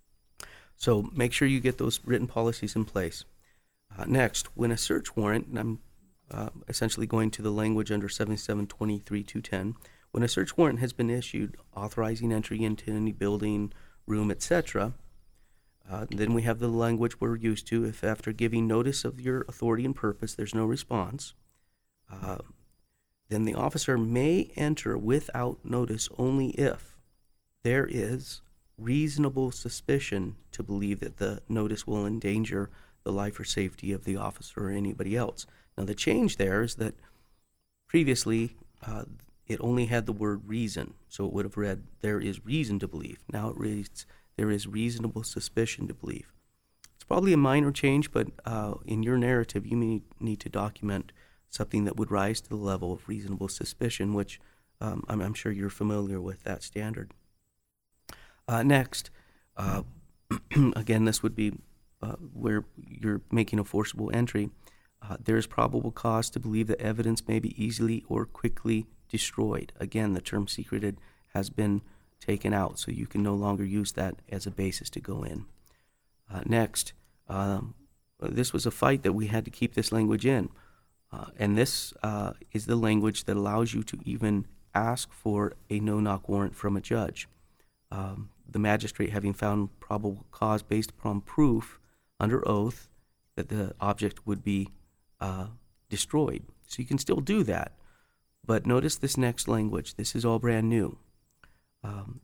So make sure you get those written policies in place. Uh, next, when a search warrant, and I'm uh, essentially going to the language under seventy-seven twenty-three two ten, when a search warrant has been issued authorizing entry into any building, room, et cetera, Uh, then we have the language we're used to. If after giving notice of your authority and purpose, there's no response, uh, then the officer may enter without notice only if there is reasonable suspicion to believe that the notice will endanger the life or safety of the officer or anybody else. Now, the change there is that previously uh, it only had the word reason, so it would have read, there is reason to believe. Now it reads, there is reasonable suspicion to believe. It's probably a minor change, but uh, in your narrative, you may need to document something that would rise to the level of reasonable suspicion, which um, I'm, I'm sure you're familiar with that standard. Uh, next, uh, again, this would be uh, where you're making a forcible entry. Uh, there is probable cause to believe that evidence may be easily or quickly destroyed. Again, the term secreted has been taken out, so you can no longer use that as a basis to go in. Uh, next, um, this was a fight that we had to keep this language in, uh, and this uh, is the language that allows you to even ask for a no-knock warrant from a judge. Um, the magistrate having found probable cause based upon proof under oath that the object would be uh, destroyed. So you can still do that, but notice this next language. This is all brand new. Um,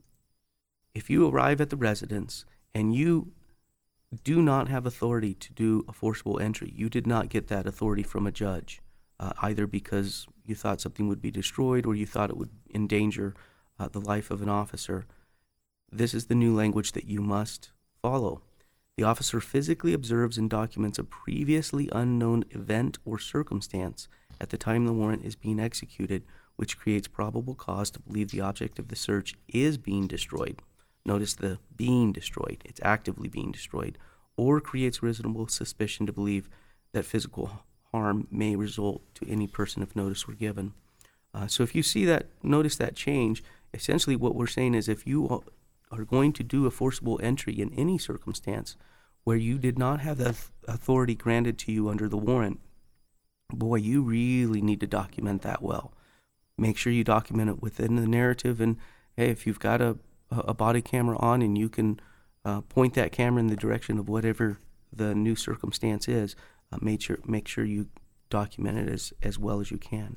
if you arrive at the residence and you do not have authority to do a forcible entry, you did not get that authority from a judge, uh, either because you thought something would be destroyed or you thought it would endanger uh, the life of an officer, this is the new language that you must follow. The officer physically observes and documents a previously unknown event or circumstance at the time the warrant is being executed, which creates probable cause to believe the object of the search is being destroyed. Notice the being destroyed. It's actively being destroyed, or creates reasonable suspicion to believe that physical harm may result to any person if notice were given. Uh, so if you see that, notice that change, essentially what we're saying is if you are going to do a forcible entry in any circumstance where you did not have the authority granted to you under the warrant, boy, you really need to document that well. Make sure you document it within the narrative, and hey, if you've got a, a body camera on and you can uh, point that camera in the direction of whatever the new circumstance is, uh, make sure make sure you document it as, as well as you can.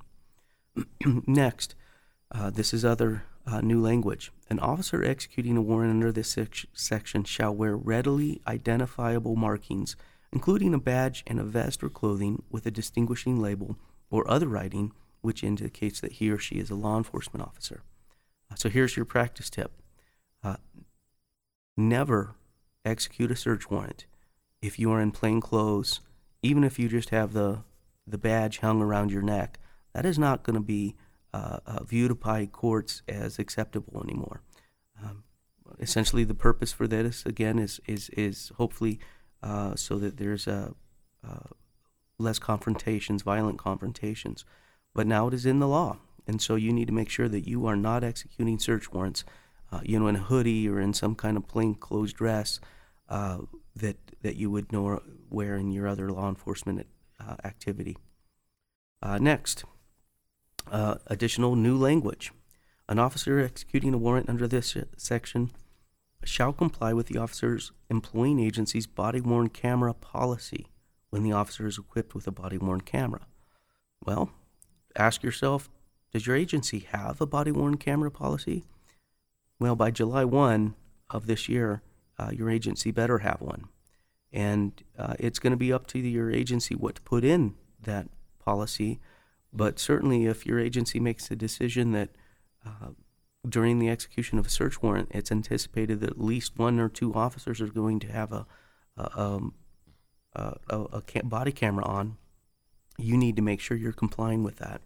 Next, uh, this is other uh, new language. An officer executing a warrant under this sec- section shall wear readily identifiable markings, including a badge and a vest or clothing with a distinguishing label or other writing which indicates that he or she is a law enforcement officer. Uh, so here's your practice tip. Uh, never execute a search warrant if you are in plain clothes, even if you just have the, the badge hung around your neck. That is not going to be uh, uh, viewed by courts as acceptable anymore. Um, essentially, the purpose for this, again, is is is hopefully uh, so that there's a, uh, less confrontations, violent confrontations. But now it is in the law, and so you need to make sure that you are not executing search warrants, uh, you know, in a hoodie or in some kind of plain clothes dress uh, that that you would know, wear in your other law enforcement uh, activity. Uh, next. Uh, additional new language. An officer executing a warrant under this section shall comply with the officer's employing agency's body-worn camera policy when the officer is equipped with a body-worn camera. Well, ask yourself, does your agency have a body-worn camera policy? Well, by July first of this year, uh, your agency better have one. And uh, it's going to be up to your agency what to put in that policy. But certainly if your agency makes a decision that uh, during the execution of a search warrant, it's anticipated that at least one or two officers are going to have a, a, um, a, a, a cam- body camera on, you need to make sure you're complying with that.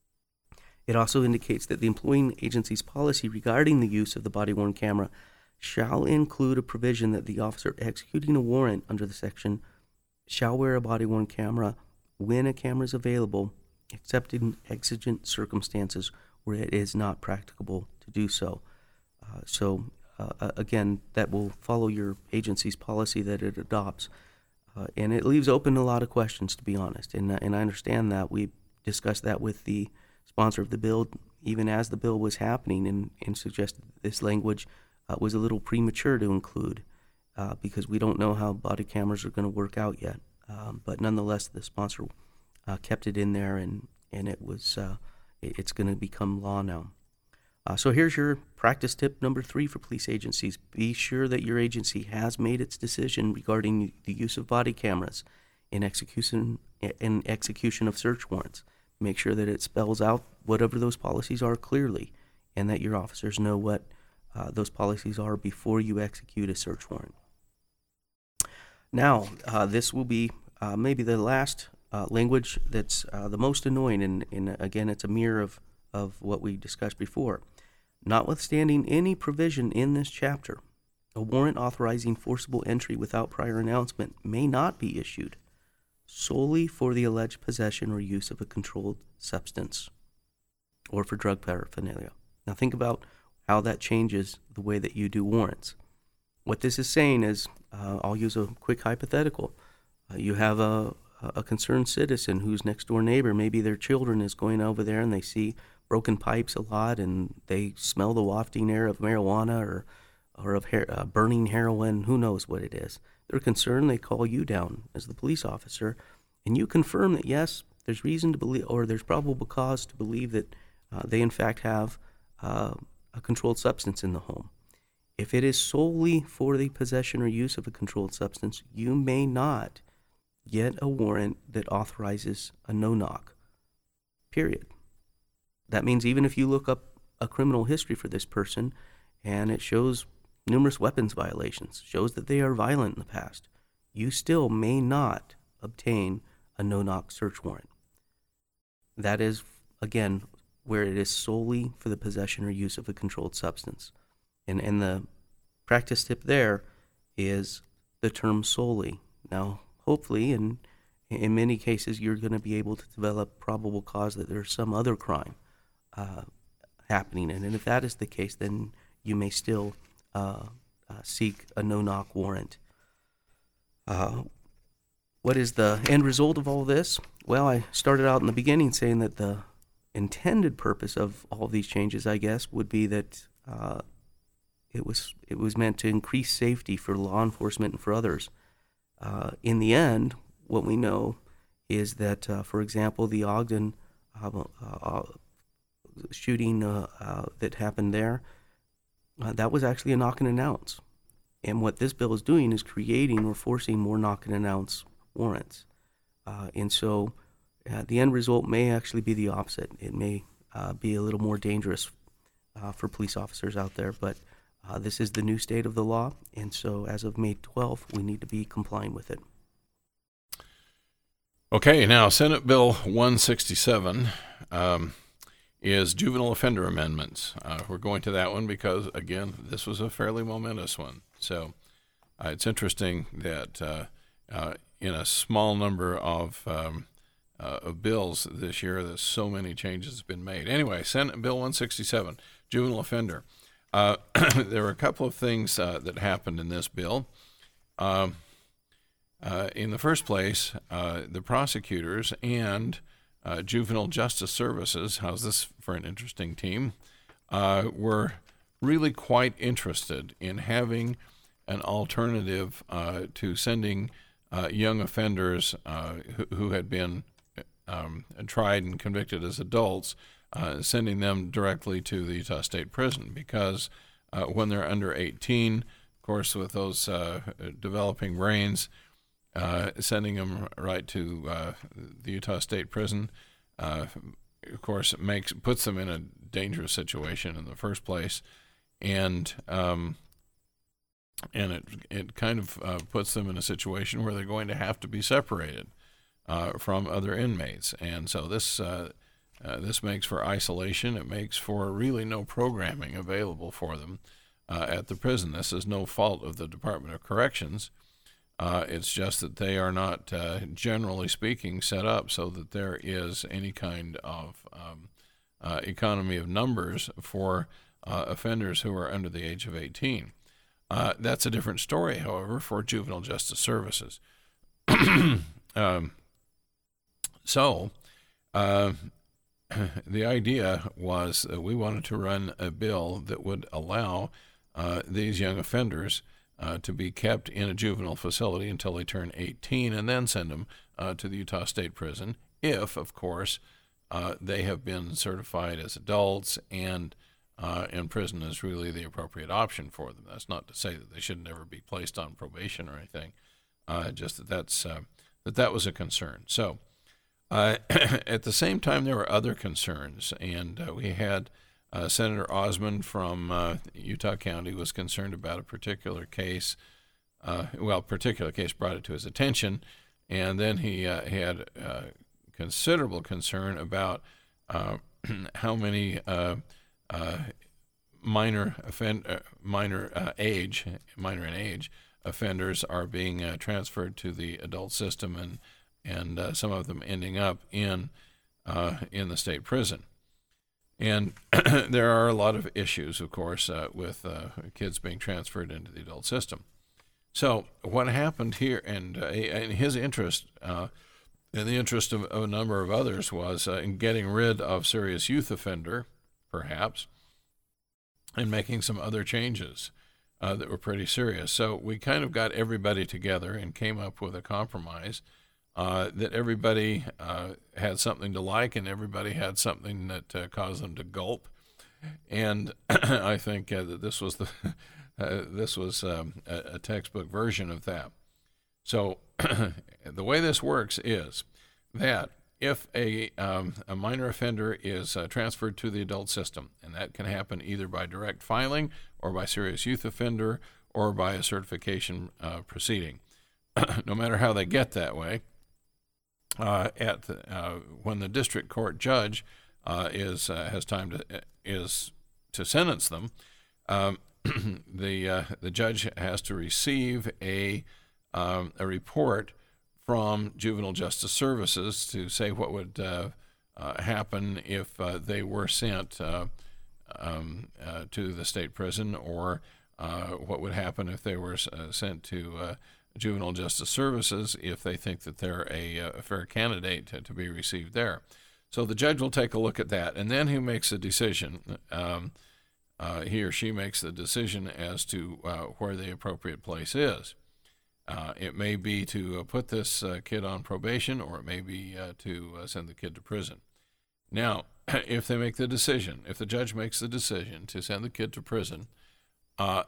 It also indicates that the employing agency's policy regarding the use of the body-worn camera shall include a provision that the officer executing a warrant under the section shall wear a body-worn camera when a camera is available, except in exigent circumstances where it is not practicable to do so. Uh, so, uh, again, that will follow your agency's policy that it adopts. Uh, and it leaves open a lot of questions, to be honest. And, uh, and I understand that. We discussed that with the sponsor of the bill, even as the bill was happening, and, and suggested that this language uh, was a little premature to include uh, because we don't know how body cameras are going to work out yet. Um, but nonetheless, the sponsor Uh, kept it in there, and and it was uh, it, it's going to become law now. Uh, so here's your practice tip number three for police agencies: be sure that your agency has made its decision regarding the use of body cameras in execution in execution of search warrants. Make sure that it spells out whatever those policies are clearly, and that your officers know what uh, those policies are before you execute a search warrant. Now, uh, this will be uh, maybe the last Uh, language that's uh, the most annoying, and, and again, it's a mirror of, of what we discussed before. Notwithstanding any provision in this chapter, a warrant authorizing forcible entry without prior announcement may not be issued solely for the alleged possession or use of a controlled substance or for drug paraphernalia. Now think about how that changes the way that you do warrants. What this is saying is, uh, I'll use a quick hypothetical. Uh, you have a a concerned citizen whose next door neighbor, maybe their children is going over there and they see broken pipes a lot and they smell the wafting air of marijuana or or of her, uh, burning heroin, who knows what it is. They're concerned, they call you down as the police officer, and you confirm that yes, there's reason to believe, or there's probable cause to believe that uh, they in fact have uh, a controlled substance in the home. If it is solely for the possession or use of a controlled substance, you may not get a warrant that authorizes a no-knock, period. That means even if you look up a criminal history for this person and it shows numerous weapons violations, shows that they are violent in the past, you still may not obtain a no-knock search warrant. That is, again, where it is solely for the possession or use of a controlled substance. And, and the practice tip there is the term solely. Now, hopefully, in, in many cases, you're going to be able to develop probable cause that there's some other crime uh, happening. And, and if that is the case, then you may still uh, uh, seek a no-knock warrant. Uh, what is the end result of all this? Well, I started out in the beginning saying that the intended purpose of all of these changes, I guess, would be that uh, it was it was meant to increase safety for law enforcement and for others. Uh, in the end, what we know is that, uh, for example, the Ogden uh, uh, shooting uh, uh, that happened there, uh, that was actually a knock and announce. And what this bill is doing is creating or forcing more knock and announce warrants. Uh, and so uh, the end result may actually be the opposite. It may uh, be a little more dangerous uh, for police officers out there, but uh, this is the new state of the law, and so as of May twelfth, we need to be complying with it. Okay, now Senate Bill one sixty-seven um, is juvenile offender amendments. Uh, we're going to that one because, again, this was a fairly momentous one. So uh, it's interesting that uh, uh, in a small number of, um, uh, of bills this year, there's so many changes have been made. Anyway, Senate Bill one sixty-seven, juvenile offender. Uh, there were a couple of things uh, that happened in this bill. Um, uh, in the first place, uh, the prosecutors and uh, Juvenile Justice Services, how's this for an interesting team, uh, were really quite interested in having an alternative uh, to sending uh, young offenders uh, who, who had been um, tried and convicted as adults, uh, sending them directly to the Utah State Prison, because uh, when they're under eighteen, of course, with those uh, developing brains, uh, sending them right to uh, the Utah State Prison, uh, of course, it makes puts them in a dangerous situation in the first place, and um, and it it kind of uh, puts them in a situation where they're going to have to be separated uh, from other inmates, and so this uh, uh, this makes for isolation. It makes for really no programming available for them uh, at the prison. This is no fault of the Department of Corrections. Uh, it's just that they are not, uh, generally speaking, set up so that there is any kind of um, uh, economy of numbers for uh, offenders who are under the age of eighteen. Uh, that's a different story, however, for Juvenile Justice Services. um, so uh, the idea was that we wanted to run a bill that would allow uh, these young offenders Uh, to be kept in a juvenile facility until they turn eighteen, and then send them uh, to the Utah State Prison if, of course, uh, they have been certified as adults and uh, and prison is really the appropriate option for them. That's not to say that they should never be placed on probation or anything, uh, just that that's, uh, that that was a concern. So uh, at the same time, there were other concerns, and uh, we had Uh, Senator Osmond from uh, Utah County was concerned about a particular case. Uh, well, particular case brought it to his attention, and then he, uh, he had uh, considerable concern about uh, how many uh, uh, minor offend uh, minor uh, age, minor in age offenders are being uh, transferred to the adult system, and and uh, some of them ending up in uh, in the state prison. And there are a lot of issues, of course, uh, with uh, kids being transferred into the adult system. So what happened here, and uh, in his interest, uh, and the interest of, of a number of others, was uh, in getting rid of serious youth offender, perhaps, and making some other changes uh, that were pretty serious. So we kind of got everybody together and came up with a compromise Uh, that everybody uh, had something to like, and everybody had something that uh, caused them to gulp. And I think uh, that this was the uh, this was um, a, a textbook version of that. So the way this works is that if a um, a minor offender is uh, transferred to the adult system, and that can happen either by direct filing or by serious youth offender or by a certification uh, proceeding, no matter how they get that way. Uh, at the, uh, when the district court judge uh, is uh, has time to is to sentence them, um, the uh, the judge has to receive a um, a report from Juvenile Justice Services to say what would uh, uh, happen if uh, they were sent uh, um, uh, to the state prison, or uh, what would happen if they were uh, sent to uh, Juvenile Justice Services if they think that they're a, a fair candidate to, to be received there. So the judge will take a look at that, and then he makes a decision. Um, uh, he or she makes the decision as to uh, where the appropriate place is. Uh, it may be to uh, put this uh, kid on probation, or it may be uh, to uh, send the kid to prison. Now, if they make the decision, if the judge makes the decision to send the kid to prison, uh,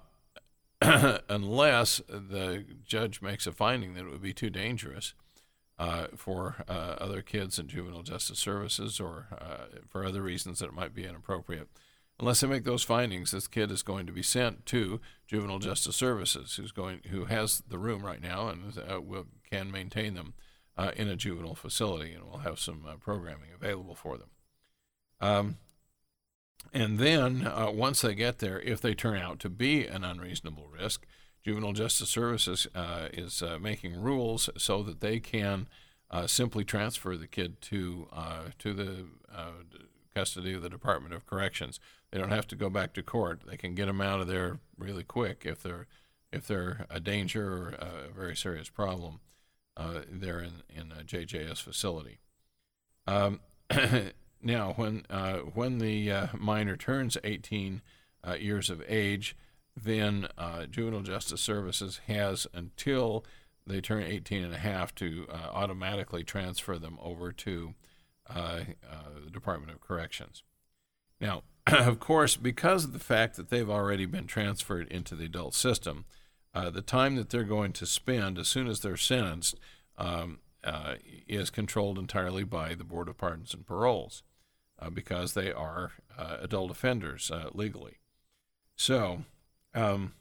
unless the judge makes a finding that it would be too dangerous uh, for uh, other kids in Juvenile Justice Services, or uh, for other reasons that it might be inappropriate, unless they make those findings, this kid is going to be sent to Juvenile Justice Services, who's going, who has the room right now and uh, will, can maintain them uh, in a juvenile facility, and will have some uh, programming available for them. Um, and then uh, once they get there, if they turn out to be an unreasonable risk, Juvenile Justice Services uh, is uh, making rules so that they can uh, simply transfer the kid to uh, to the uh, custody of the Department of Corrections. They don't have to go back to court. They can get them out of there really quick if they're if they're a danger or a very serious problem uh, there in in a J J S facility. Um, now, when uh, when the uh, minor turns eighteen uh, years of age, then uh, Juvenile Justice Services has until they turn eighteen and a half to uh, automatically transfer them over to uh, uh, the Department of Corrections. Now, of course, because of the fact that they've already been transferred into the adult system, uh, the time that they're going to spend as soon as they're sentenced um, uh, is controlled entirely by the Board of Pardons and Paroles, uh, because they are uh, adult offenders uh, legally. So, um,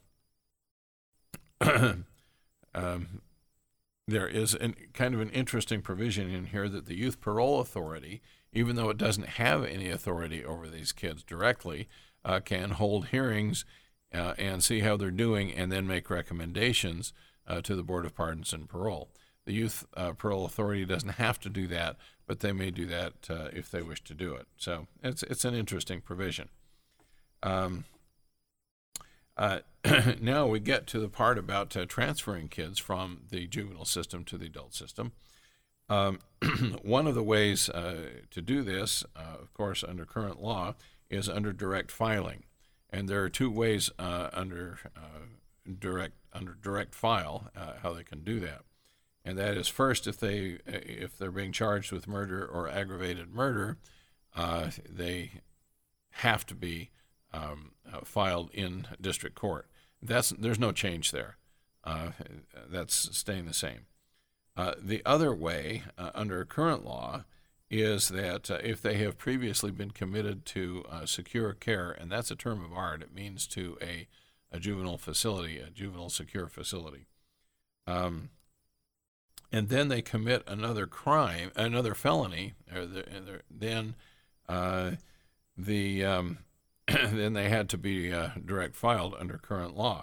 um, there is an, kind of an interesting provision in here that the Youth Parole Authority, even though it doesn't have any authority over these kids directly, uh, can hold hearings uh, and see how they're doing, and then make recommendations uh, to the Board of Pardons and Parole. The Youth uh, Parole Authority doesn't have to do that, but they may do that uh, if they wish to do it. So it's it's an interesting provision. Um, uh, now we get to the part about uh, transferring kids from the juvenile system to the adult system. Um, one of the ways uh, to do this, uh, of course, under current law, is under direct filing, and there are two ways uh, under uh, direct under direct file uh, how they can do that, and that is first if they if they're being charged with murder or aggravated murder, uh, they have to be um, uh, filed in district court. That's there's no change there. Uh, that's staying the same. Uh, the other way, uh, under current law, is that uh, if they have previously been committed to uh, secure care, and that's a term of art, it means to a, a juvenile facility, a juvenile secure facility, um, and then they commit another crime, another felony, or the, then uh, the um, then they had to be uh, direct filed under current law.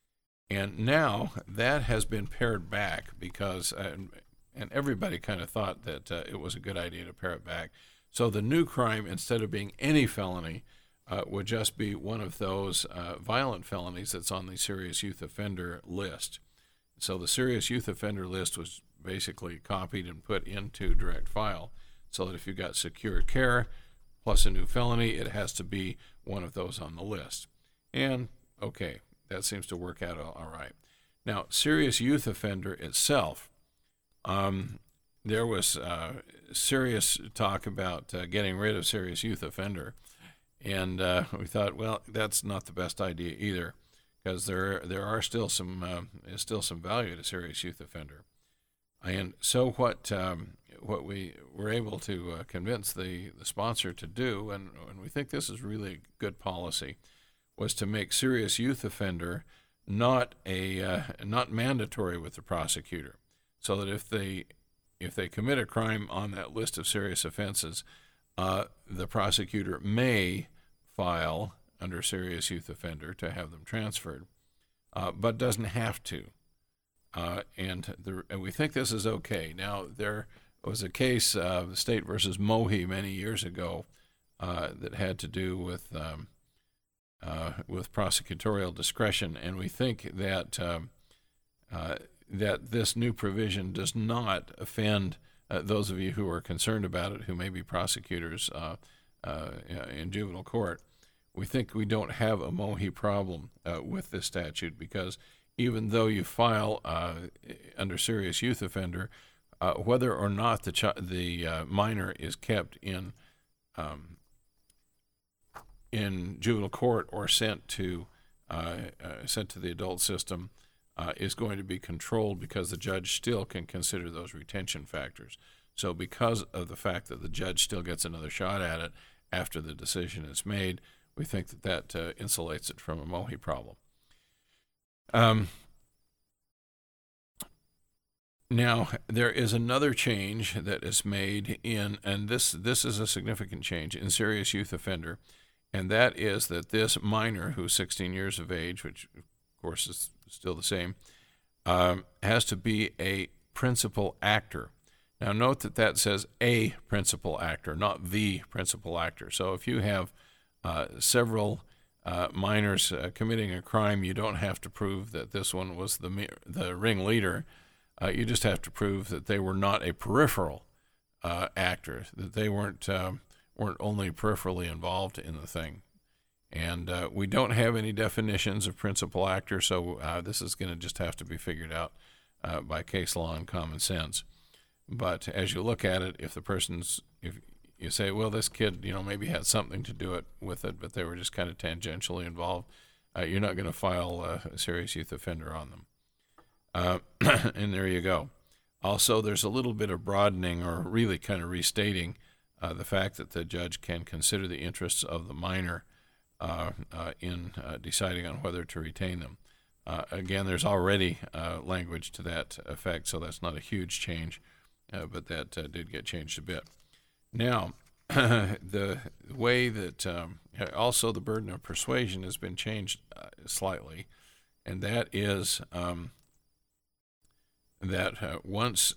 And now that has been pared back because, uh, and everybody kind of thought that uh, it was a good idea to pare it back. So the new crime, instead of being any felony, uh, would just be one of those uh, violent felonies that's on the serious youth offender list. So the serious youth offender list was basically copied and put into direct file, so that if you got secure care plus a new felony, it has to be one of those on the list. And, okay, that seems to work out all right. Now, serious youth offender itself, um, there was uh, serious talk about uh, getting rid of serious youth offender, and uh, we thought, well, that's not the best idea either, because there there are still some uh, is still some value to serious youth offender, and so what um, what we were able to uh, convince the the sponsor to do, and, and we think this is really good policy, was to make serious youth offender not a uh, not mandatory with the prosecutor, so that if they if they commit a crime on that list of serious offenses, uh, the prosecutor may file under serious youth offender to have them transferred, uh, but doesn't have to. Uh, and, the, and we think this is okay. Now, there was a case, uh, the State versus Mohi, many years ago, uh, that had to do with um, uh, with prosecutorial discretion, and we think that um, uh, that this new provision does not offend uh, those of you who are concerned about it, who may be prosecutors uh, uh, in juvenile court. We think we don't have a Mohi problem uh, with this statute, because even though you file uh, under serious youth offender, uh, whether or not the ch- the uh, minor is kept in um, in juvenile court or sent to uh, uh, sent to the adult system uh, is going to be controlled, because the judge still can consider those retention factors. So because of the fact that the judge still gets another shot at it after the decision is made, we think that that uh, insulates it from a Mohi problem. Um, now, there is another change that is made in, and this this is a significant change in serious youth offender, and that is that this minor, who's sixteen years of age, which of course is still the same, um, has to be a principal actor. Now, note that that says a principal actor, not the principal actor. So if you have uh, several uh, minors uh, committing a crime, you don't have to prove that this one was the the ringleader. Uh, you just have to prove that they were not a peripheral uh, actor, that they weren't um, weren't only peripherally involved in the thing. And uh, we don't have any definitions of principal actor, so uh, this is going to just have to be figured out uh, by case law and common sense. But as you look at it, if the person's, if you say, well, this kid, you know, maybe had something to do it with it, but they were just kind of tangentially involved, uh, you're not going to file a serious youth offender on them. Uh, and there you go. Also, there's a little bit of broadening, or really kind of restating uh, the fact that the judge can consider the interests of the minor uh, uh, in uh, deciding on whether to retain them. Uh, again, there's already uh, language to that effect, so that's not a huge change, uh, but that uh, did get changed a bit. Now, the way that um, also the burden of persuasion has been changed uh, slightly, and that is um, that uh, once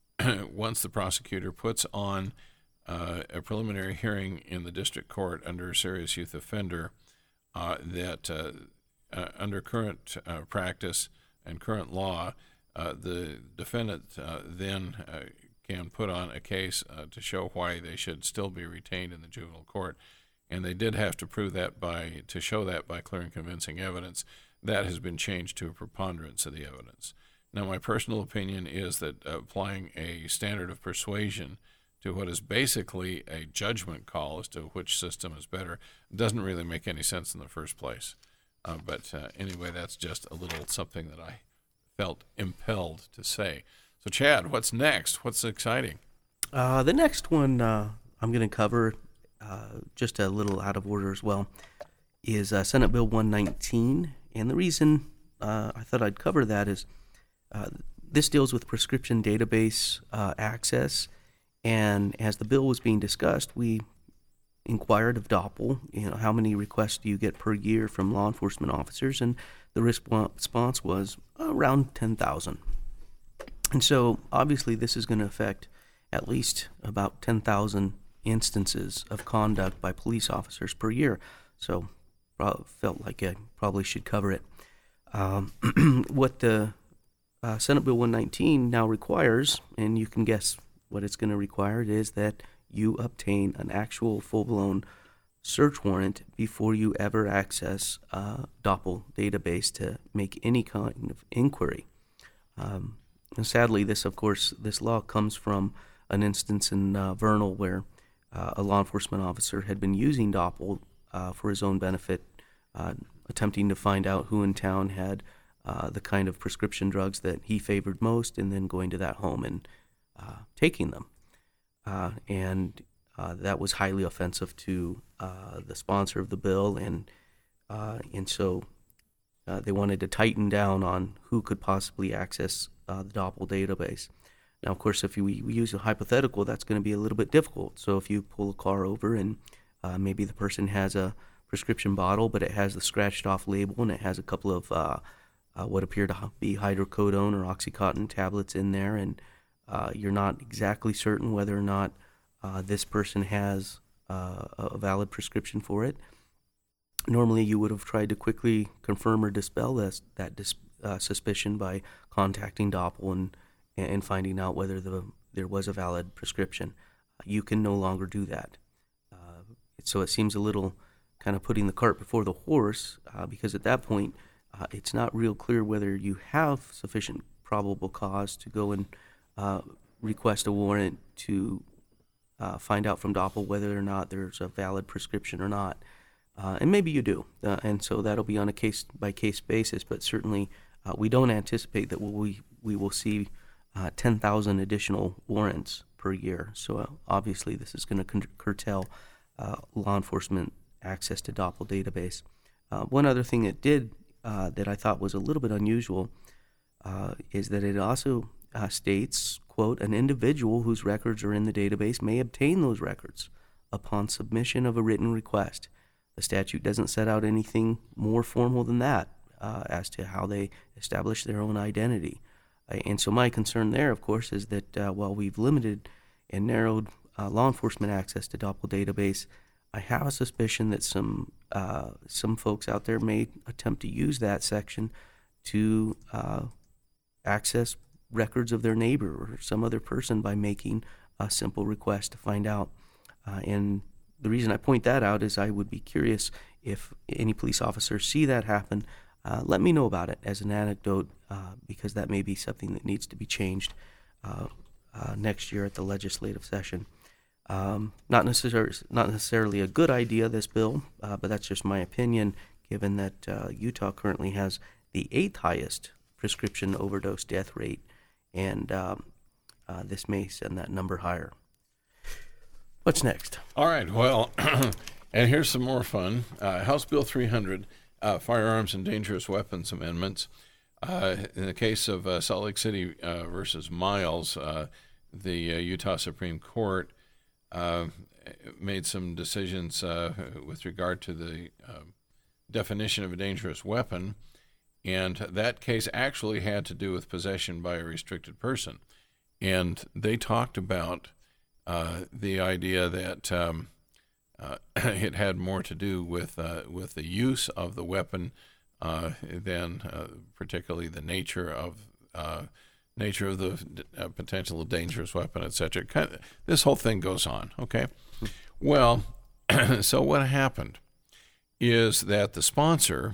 once the prosecutor puts on uh, a preliminary hearing in the district court under a serious youth offender, uh, that uh, uh, under current uh, practice and current law, uh, the defendant uh, then uh, can put on a case uh, to show why they should still be retained in the juvenile court. And they did have to prove that by, to show that by clear and convincing evidence. That has been changed to a preponderance of the evidence. Now, my personal opinion is that applying a standard of persuasion to what is basically a judgment call as to which system is better doesn't really make any sense in the first place. Uh, but uh, anyway, that's just a little something that I felt impelled to say. So, Chad, what's next? What's exciting? Uh, the next one uh, I'm going to cover, uh, just a little out of order as well, is uh, Senate Bill one nineteen. And the reason uh, I thought I'd cover that is uh, this deals with prescription database uh, access. And as the bill was being discussed, we inquired of DOPL, you know, how many requests do you get per year from law enforcement officers? And the response was around ten thousand. And so, obviously, this is going to affect at least about ten thousand instances of conduct by police officers per year. So, I felt like I probably should cover it. Um, what the uh, Senate Bill one nineteen now requires, and you can guess what it's going to require, it is that you obtain an actual full-blown search warrant before you ever access a DOPL database to make any kind of inquiry. Um, And sadly, this, of course, this law comes from an instance in uh, Vernal where uh, a law enforcement officer had been using DOPL uh, for his own benefit, uh, attempting to find out who in town had uh, the kind of prescription drugs that he favored most, and then going to that home and uh, taking them. Uh, and uh, that was highly offensive to uh, the sponsor of the bill, and uh, and so uh, they wanted to tighten down on who could possibly access Uh, the DOPL database. Now, of course, if we, we use a hypothetical, that's going to be a little bit difficult. So if you pull a car over and uh, maybe the person has a prescription bottle, but it has the scratched off label and it has a couple of uh, uh, what appear to be hydrocodone or Oxycontin tablets in there, and uh, you're not exactly certain whether or not uh, this person has uh, a valid prescription for it. Normally, you would have tried to quickly confirm or dispel this, that dis, uh, suspicion by contacting Doppel and and finding out whether the, there was a valid prescription. You can no longer do that. Uh, so it seems a little kind of putting the cart before the horse, uh, because at that point, uh, it's not real clear whether you have sufficient probable cause to go and uh, request a warrant to uh, find out from Doppel whether or not there's a valid prescription or not. Uh, and maybe you do, uh, and so that'll be on a case-by-case basis, but certainly uh, we don't anticipate that we, we will see Uh, ten thousand additional warrants per year. So uh, obviously this is going to cur- curtail uh, law enforcement access to Doppel database. Uh, one other thing it did uh, that I thought was a little bit unusual uh, is that it also uh, states, quote, an individual whose records are in the database may obtain those records upon submission of a written request. The statute doesn't set out anything more formal than that uh, as to how they establish their own identity. And so my concern there, of course, is that uh, while we've limited and narrowed uh, law enforcement access to Doppel database, I have a suspicion that some uh, some folks out there may attempt to use that section to uh, access records of their neighbor or some other person by making a simple request to find out. Uh, and the reason I point that out is I would be curious if any police officers see that happen. Uh, let me know about it as an anecdote, uh, because that may be something that needs to be changed uh, uh, next year at the legislative session. Um, not, necessar- not necessarily a good idea, this bill, uh, but that's just my opinion, given that uh, Utah currently has the eighth highest prescription overdose death rate, and um, uh, this may send that number higher. What's next? All right, well, and here's some more fun. Uh, House Bill three hundred, Uh, firearms and dangerous weapons amendments. Uh, in the case of uh, Salt Lake City uh, versus Miles, uh, the uh, Utah Supreme Court uh, made some decisions uh, with regard to the uh, definition of a dangerous weapon, and that case actually had to do with possession by a restricted person. And they talked about uh, the idea that um, Uh, it had more to do with uh, with the use of the weapon uh, than uh, particularly the nature of uh, nature of the uh, potential dangerous weapon, et cetera. Kind of, this whole thing goes on. Okay, well, so what happened is that the sponsor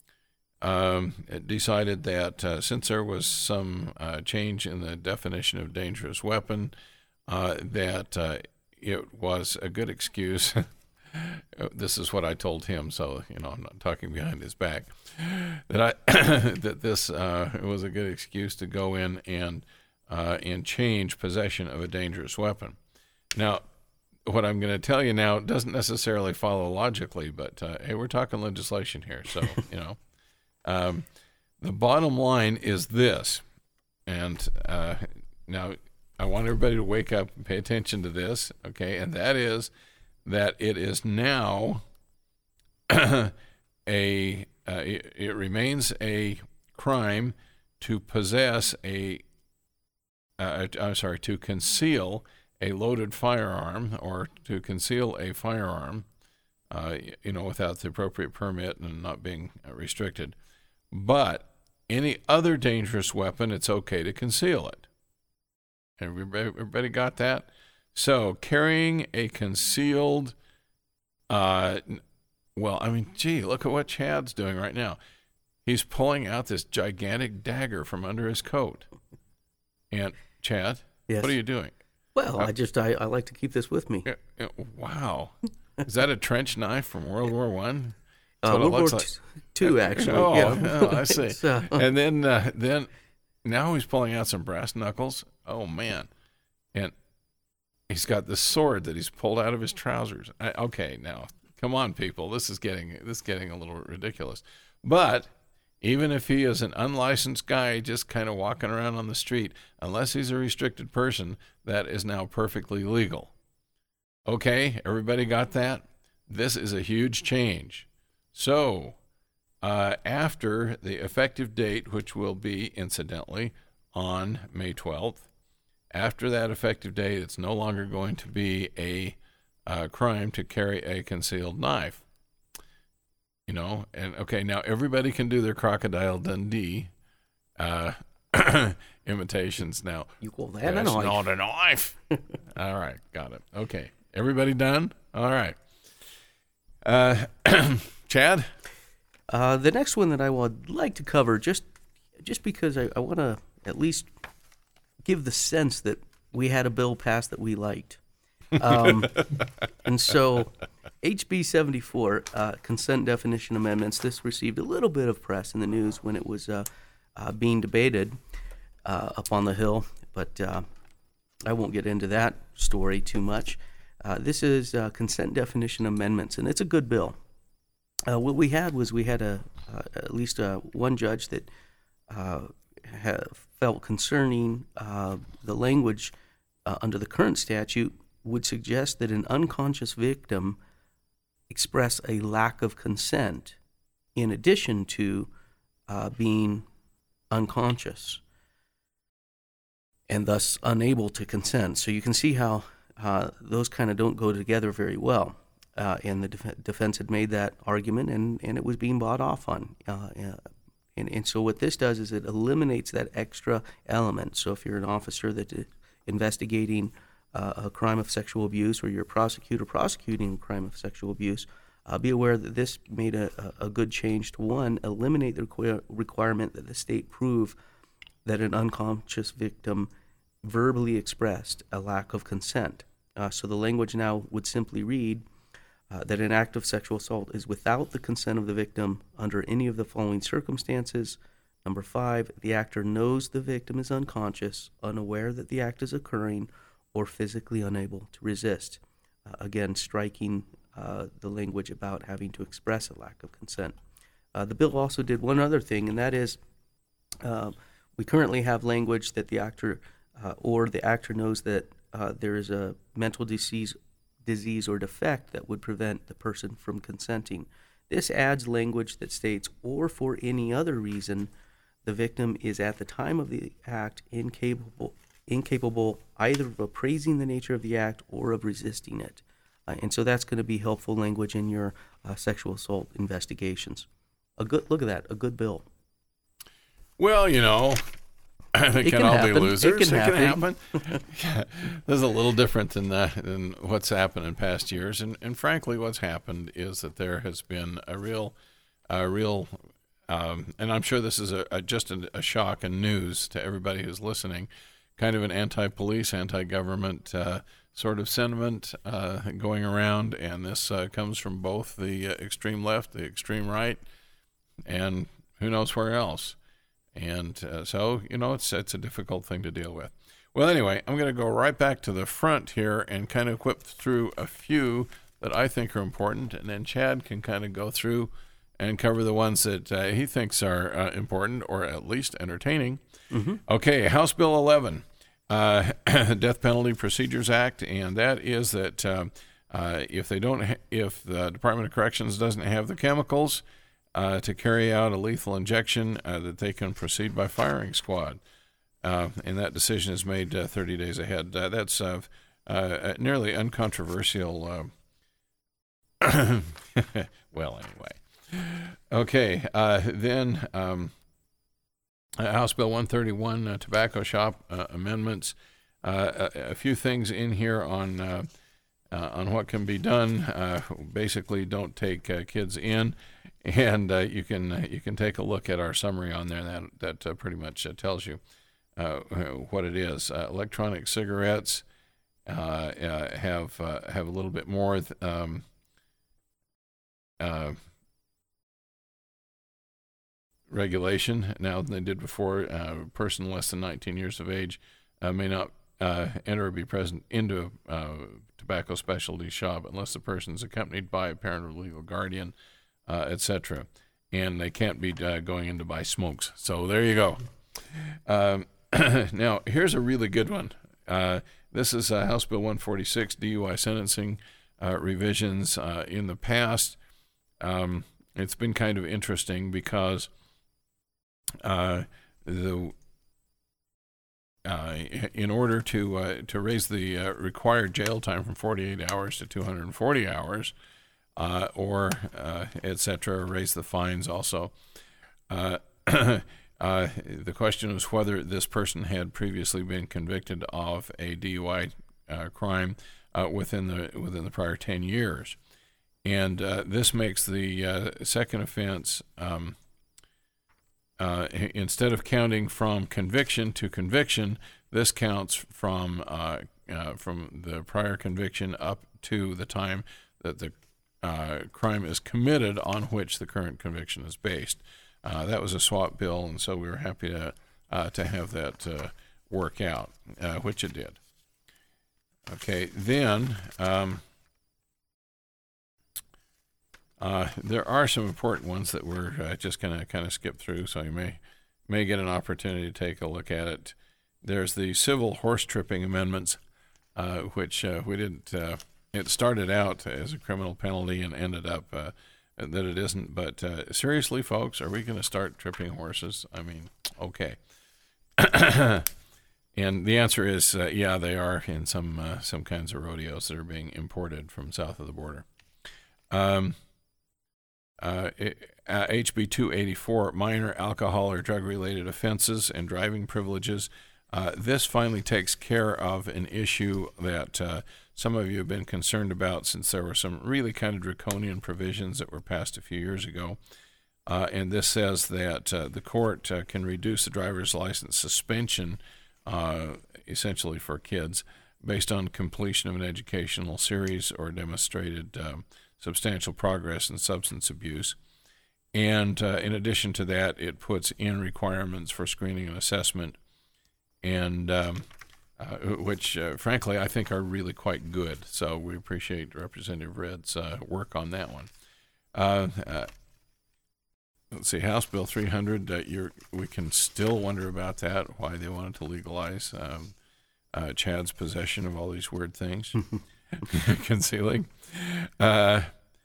um, decided that uh, since there was some uh, change in the definition of dangerous weapon, uh, that uh, it was a good excuse. This is what I told him, so you know I'm not talking behind his back. That I that this uh, was a good excuse to go in and uh, and change possession of a dangerous weapon. Now, what I'm going to tell you now doesn't necessarily follow logically, but uh, hey, we're talking legislation here, so you know. Um, the bottom line is this, and uh, now. I want everybody to wake up and pay attention to this, okay? And that is that it is now a uh, it, it remains a crime to possess a uh, I'm sorry to conceal a loaded firearm or to conceal a firearm, uh, you know, without the appropriate permit and not being restricted. But any other dangerous weapon, it's okay to conceal it. Everybody, everybody got that? So carrying a concealed, uh, well, I mean, gee, look at what Chad's doing right now. He's pulling out this gigantic dagger from under his coat. And Chad, yes. What are you doing? Well, uh, I just I, I like to keep this with me. Uh, uh, wow, is that a trench knife from World War One? Uh, World War like. Two, actually. Oh, yeah. oh I see. so. And then uh, then. Now he's pulling out some brass knuckles. Oh, man. And he's got this sword that he's pulled out of his trousers. I, okay, now, come on, people. This is getting this is getting a little ridiculous. But even if he is an unlicensed guy just kind of walking around on the street, unless he's a restricted person, that is now perfectly legal. Okay, everybody got that? This is a huge change. So, uh, after the effective date, which will be, incidentally, on May twelfth, after that effective date, it's no longer going to be a uh, crime to carry a concealed knife. You know, and okay, now everybody can do their Crocodile Dundee uh, imitations now. You call that That's a knife? not a knife. All right, got it. Okay, everybody done? All right. Uh, Chad? Uh, the next one that I would like to cover, just just because I, I want to at least give the sense that we had a bill passed that we liked. Um, and so H B seventy-four, uh, consent definition amendments, this received a little bit of press in the news when it was uh, uh, being debated uh, up on the Hill, but uh, I won't get into that story too much. Uh, this is uh, consent definition amendments, and it's a good bill. Uh, what we had was we had a uh, at least uh, one judge that uh, ha- felt concerning uh, the language uh, under the current statute would suggest that an unconscious victim express a lack of consent in addition to uh, being unconscious and thus unable to consent. So you can see how uh, those kind of don't go together very well. Uh, and the def- defense had made that argument, and, and it was being bought off on. Uh, and, and so what this does is it eliminates that extra element. So if you're an officer that is investigating uh, a crime of sexual abuse, or you're a prosecutor prosecuting a crime of sexual abuse, uh, be aware that this made a, a good change to, one, eliminate the requir- requirement that the state prove that an unconscious victim verbally expressed a lack of consent. Uh, so the language now would simply read, Uh, that an act of sexual assault is without the consent of the victim under any of the following circumstances. Number five, the actor knows the victim is unconscious, unaware that the act is occurring, or physically unable to resist. Uh, again, striking uh, the language about having to express a lack of consent. Uh, the bill also did one other thing, and that is uh, we currently have language that the actor uh, or the actor knows that uh, there is a mental disease disease or defect that would prevent the person from consenting. This adds language that states, or for any other reason, the victim is at the time of the act incapable incapable either of appraising the nature of the act or of resisting it. Uh, and so that's going to be helpful language in your uh, sexual assault investigations. A good look at that, a good bill. Well, you know, they It can, can all happen. be losers. It can It can happen. happen. Yeah, this is a little different than that, than what's happened in past years. And, and frankly, what's happened is that there has been a real, a real, um, and I'm sure this is a, a just a, a shock and news to everybody who's listening, kind of an anti-police, anti-government uh, sort of sentiment uh, going around. And this uh, comes from both the uh, extreme left, the extreme right, and who knows where else. And uh, so, you know, it's it's a difficult thing to deal with. Well, anyway, I'm going to go right back to the front here and kind of whip through a few that I think are important, and then Chad can kind of go through and cover the ones that uh, he thinks are uh, important or at least entertaining. Mm-hmm. Okay, House Bill eleven, uh, Death Penalty Procedures Act, and that is that uh, uh, if they don't, ha- if the Department of Corrections doesn't have the chemicals Uh, to carry out a lethal injection, uh, that they can proceed by firing squad. Uh, and that decision is made uh, thirty days ahead. Uh, that's uh, uh, nearly uncontroversial. Uh, well, anyway. Okay, uh, then um, House Bill one thirty-one, uh, Tobacco Shop uh, Amendments. Uh, a, a few things in here on uh, uh, on what can be done. Uh, basically, don't take uh, kids in. And uh, you can uh, you can take a look at our summary on there. That that uh, pretty much uh, tells you uh, what it is. Uh, electronic cigarettes uh, uh, have uh, have a little bit more um, uh, regulation now than they did before. Uh, a person less than nineteen years of age uh, may not uh, enter or be present into a uh, tobacco specialty shop unless the person is accompanied by a parent or legal guardian. Uh, et cetera. and they can't be uh, going in to buy smokes. So there you go. Um, now, here's a really good one. Uh, this is uh, House Bill one forty-six, D U I sentencing uh, revisions. Uh, in the past, um, it's been kind of interesting because uh, the uh, in order to uh, to raise the uh, required jail time from forty-eight hours to two hundred forty hours, uh, or uh, et cetera, raise the fines also. Uh, Uh, the question was whether this person had previously been convicted of a D U I uh, crime uh, within the within the prior ten years, and uh, this makes the uh, second offense um, uh, instead of counting from conviction to conviction, this counts from uh, uh, from the prior conviction up to the time that the uh, crime is committed on which the current conviction is based. Uh, that was a swap bill, and so we were happy to uh, to have that uh, work out, uh, which it did. Okay, then um, uh, there are some important ones that we're uh, just going to kind of skip through, so you may may get an opportunity to take a look at it. There's the civil horse tripping amendments, uh, which uh, we didn't. Uh, it started out as a criminal penalty and ended up. Uh, that it isn't, but uh, seriously, folks, are we going to start tripping horses? I mean, okay. And the answer is, uh, yeah, they are in some uh, some kinds of rodeos that are being imported from south of the border. Um, uh, uh, H B two eighty-four, minor alcohol or drug-related offenses and driving privileges. Uh, this finally takes care of an issue that uh, some of you have been concerned about since there were some really kind of draconian provisions that were passed a few years ago. Uh, and this says that uh, the court uh, can reduce the driver's license suspension, uh, essentially for kids, based on completion of an educational series or demonstrated um, substantial progress in substance abuse. And uh, in addition to that, it puts in requirements for screening and assessment, and um, uh, which, uh, frankly, I think are really quite good. So we appreciate Representative Redd's uh, work on that one. Uh, uh, let's see, House Bill three hundred, uh, you're, we can still wonder about that, why they wanted to legalize um, uh, Chad's possession of all these weird things, concealing. Uh,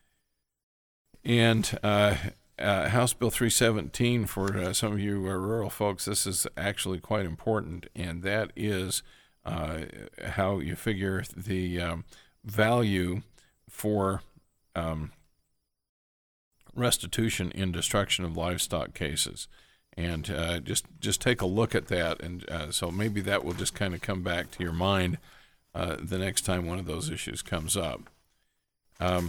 and uh, uh, House Bill three seventeen, for uh, some of you uh, rural folks, this is actually quite important, and that is uh, how you figure the um, value for um, restitution in destruction of livestock cases. And uh, just just take a look at that, and uh, so maybe that will just kind of come back to your mind uh, the next time one of those issues comes up. Um,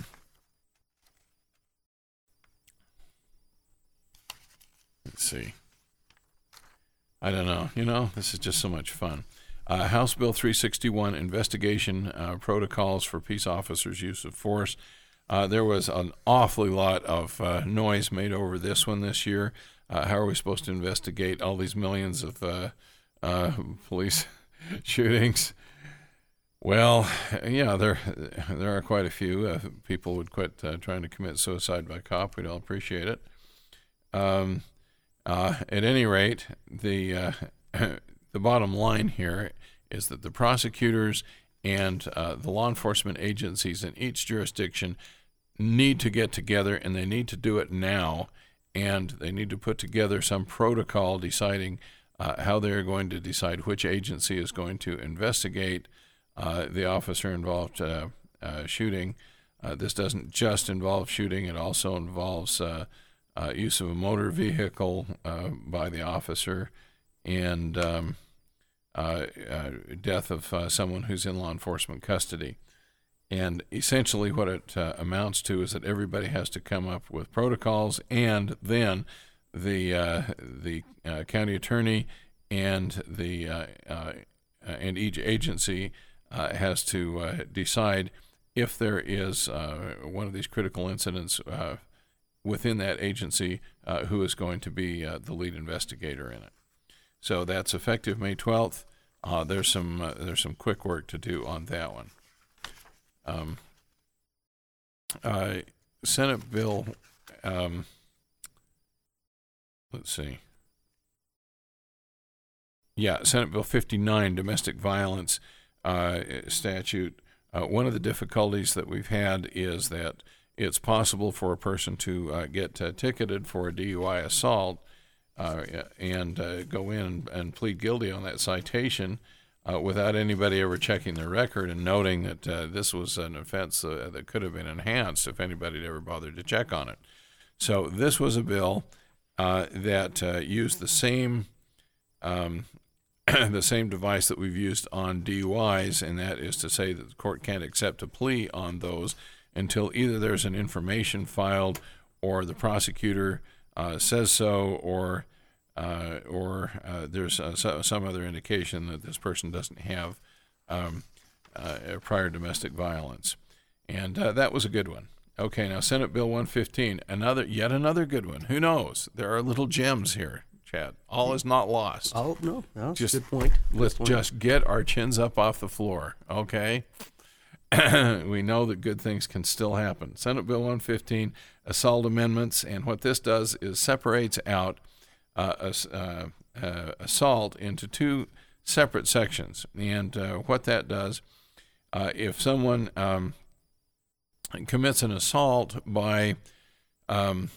let's see. I don't know. You know, this is just so much fun. Uh, House Bill three sixty-one, investigation uh, protocols for peace officers' use of force. Uh, there was an awfully lot of uh, noise made over this one this year. Uh, how are we supposed to investigate all these millions of uh, uh, police shootings? Well, yeah, there there are quite a few. Uh, people would quit uh, trying to commit suicide by cop. We'd all appreciate it. Um, uh, at any rate, the uh, the bottom line here is that the prosecutors and uh, the law enforcement agencies in each jurisdiction need to get together, and they need to do it now, and they need to put together some protocol deciding uh, how they're going to decide which agency is going to investigate uh, the officer-involved uh, uh, shooting. Uh, this doesn't just involve shooting. It also involves uh, uh, use of a motor vehicle uh, by the officer, and um, uh, uh, death of uh, someone who's in law enforcement custody. And essentially what it uh, amounts to is that everybody has to come up with protocols, and then the uh, the uh, county attorney and the uh, uh, and each agency uh, has to uh, decide if there is uh, one of these critical incidents uh, within that agency, uh, who is going to be uh, the lead investigator in it. So that's effective May twelfth. Uh, there's some uh, there's some quick work to do on that one. Um, uh, Senate Bill um, let's see. Yeah, Senate Bill fifty-nine, domestic violence uh, statute. Uh, one of the difficulties that we've had is that it's possible for a person to uh, get uh, ticketed for a D U I assault uh, and uh, go in and plead guilty on that citation uh, without anybody ever checking their record and noting that uh, this was an offense uh, that could have been enhanced if anybody had ever bothered to check on it. So this was a bill uh, that uh, used the same um, the same device that we've used on D U Is, and that is to say that the court can't accept a plea on those until either there's an information filed or the prosecutor uh, says so, or uh, or uh, there's uh, so, some other indication that this person doesn't have um, uh, prior domestic violence. And uh, that was a good one. Okay, now Senate Bill one fifteen, another yet another good one. Who knows? There are little gems here, Chad. All is not lost. Oh, no, no, Just good point. Good Let's point. just get our chins up off the floor, okay? We know that good things can still happen. Senate Bill one fifteen, assault amendments, and what this does is separates out uh, ass- uh, uh, assault into two separate sections. And uh, what that does, uh, if someone um, commits an assault by um,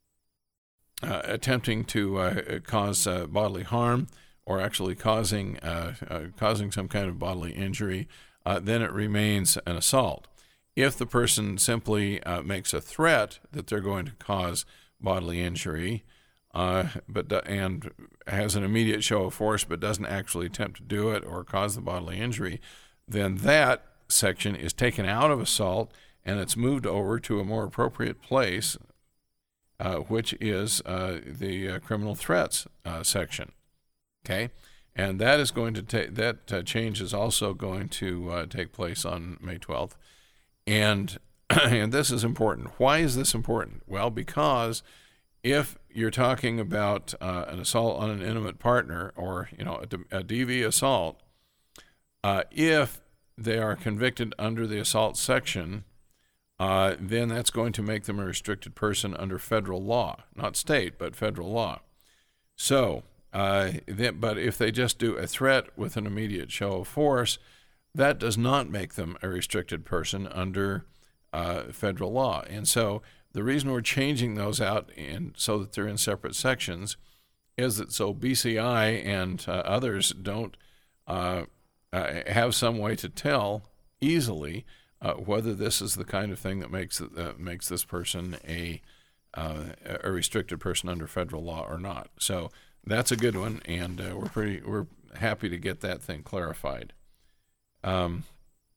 uh, attempting to uh, cause uh, bodily harm or actually causing uh, uh, causing some kind of bodily injury, uh, then it remains an assault. If the person simply uh, makes a threat that they're going to cause bodily injury, uh, but and has an immediate show of force but doesn't actually attempt to do it or cause the bodily injury, then that section is taken out of assault and it's moved over to a more appropriate place, uh, which is uh, the uh, criminal threats uh, section. Okay, and that is going to take that uh, change is also going to uh, take place on May twelfth, and and this is important. Why is this important? Well, because if you're talking about uh, an assault on an intimate partner, or you know a, a D V assault, uh, if they are convicted under the assault section, uh, then that's going to make them a restricted person under federal law, not state, but federal law. So. Uh, then, but if they just do a threat with an immediate show of force, that does not make them a restricted person under uh, federal law. And so the reason we're changing those out in, so that they're in separate sections is that so B C I and uh, others don't uh, uh, have some way to tell easily uh, whether this is the kind of thing that makes uh, makes this person a uh, a restricted person under federal law or not. So. That's a good one, and uh, we're pretty we're happy to get that thing clarified. Um,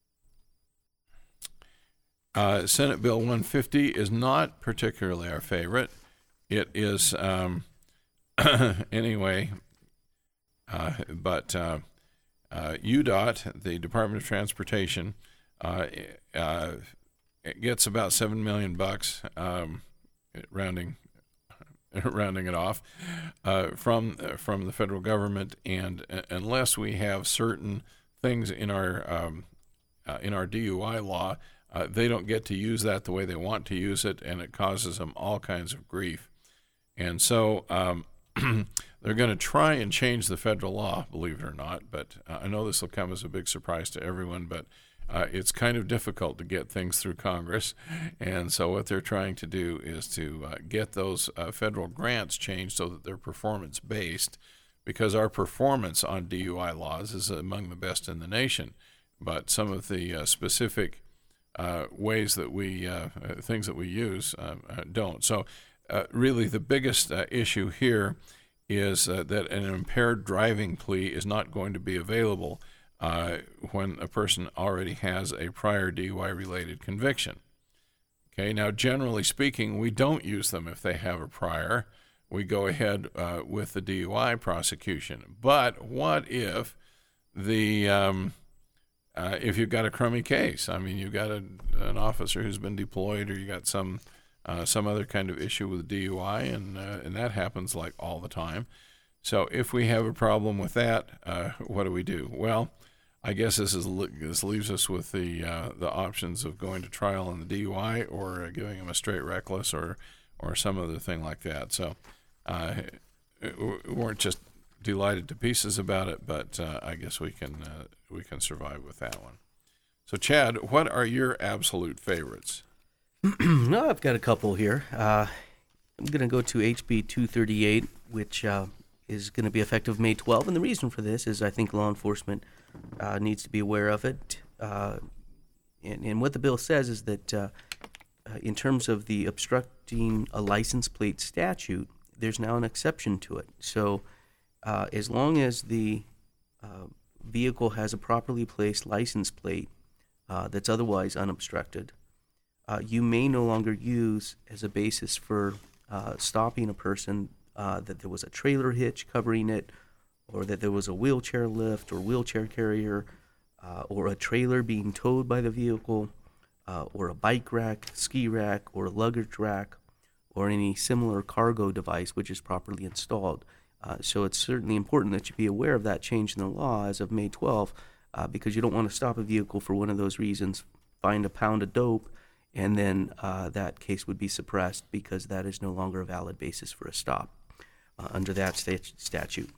uh, Senate Bill one fifty is not particularly our favorite. It is um, anyway, uh, but uh, uh, U D O T, the Department of Transportation, uh, uh, it gets about seven million bucks, um, rounding. rounding it off, uh, from uh, from the federal government, and uh, unless we have certain things in our um, uh, in our D U I law, uh, they don't get to use that the way they want to use it, and it causes them all kinds of grief. And so um, they're going to try and change the federal law, believe it or not. But uh, I know this will come as a big surprise to everyone, but Uh, it's kind of difficult to get things through Congress, and so what they're trying to do is to uh, get those uh, federal grants changed so that they're performance-based, because our performance on D U I laws is among the best in the nation, but some of the uh, specific uh, ways that we, uh, things that we use uh, uh, don't. So uh, really the biggest uh, issue here is uh, that an impaired driving plea is not going to be available Uh, when a person already has a prior D U I-related conviction. Okay, now generally speaking, we don't use them if they have a prior. We go ahead uh, with the D U I prosecution. But what if the um, uh, if you've got a crummy case? I mean, you've got a, an officer who's been deployed, or you got some uh, some other kind of issue with D U I, and uh, and that happens like all the time. So if we have a problem with that, uh, what do we do? Well, I guess this is this leaves us with the uh, the options of going to trial on the D U I, or uh, giving them a straight reckless, or or some other thing like that. So uh, we weren't just delighted to pieces about it, but uh, I guess we can uh, we can survive with that one. So, Chad, what are your absolute favorites? No, I've got a couple here. Uh, I'm going to go to H B two thirty-eight, which uh, is going to be effective May twelfth. And the reason for this is I think law enforcement uh, needs to be aware of it. Uh, and, and what the bill says is that uh, uh, in terms of the obstructing a license plate statute, there's now an exception to it. So uh, as long as the uh, vehicle has a properly placed license plate uh, that's otherwise unobstructed, uh, you may no longer use as a basis for uh, stopping a person uh, that there was a trailer hitch covering it, or that there was a wheelchair lift or wheelchair carrier, uh, or a trailer being towed by the vehicle, uh, or a bike rack, ski rack, or a luggage rack, or any similar cargo device which is properly installed. Uh, so it's certainly important that you be aware of that change in the law as of May twelfth, uh, because you don't want to stop a vehicle for one of those reasons, find a pound of dope, and then uh, that case would be suppressed because that is no longer a valid basis for a stop uh, under that stat- statute.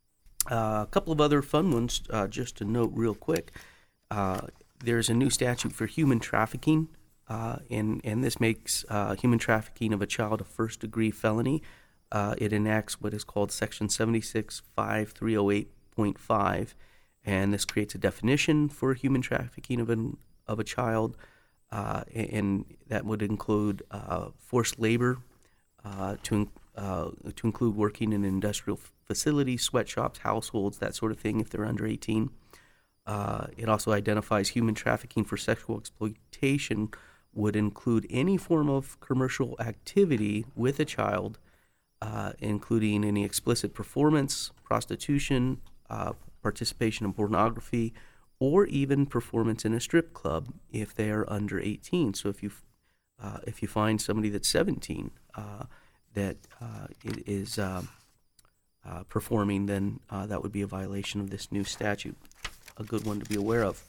Uh, a couple of other fun ones, uh, just to note real quick. Uh, there's a new statute for human trafficking, uh, and, and this makes uh, human trafficking of a child a first-degree felony. Uh, it enacts what is called Section seventy-six five three oh eight point five, and this creates a definition for human trafficking of, an, of a child, uh, and that would include uh, forced labor, uh, to, uh, to include working in industrial facilities, sweatshops, households, that sort of thing if they're under eighteen. Uh, it also identifies human trafficking for sexual exploitation would include any form of commercial activity with a child, uh, including any explicit performance, prostitution, uh, participation in pornography, or even performance in a strip club if they are under eighteen. So if you uh, if you find somebody that's seventeen uh, that uh, is uh, uh, performing, then uh, that would be a violation of this new statute. A good one to be aware of.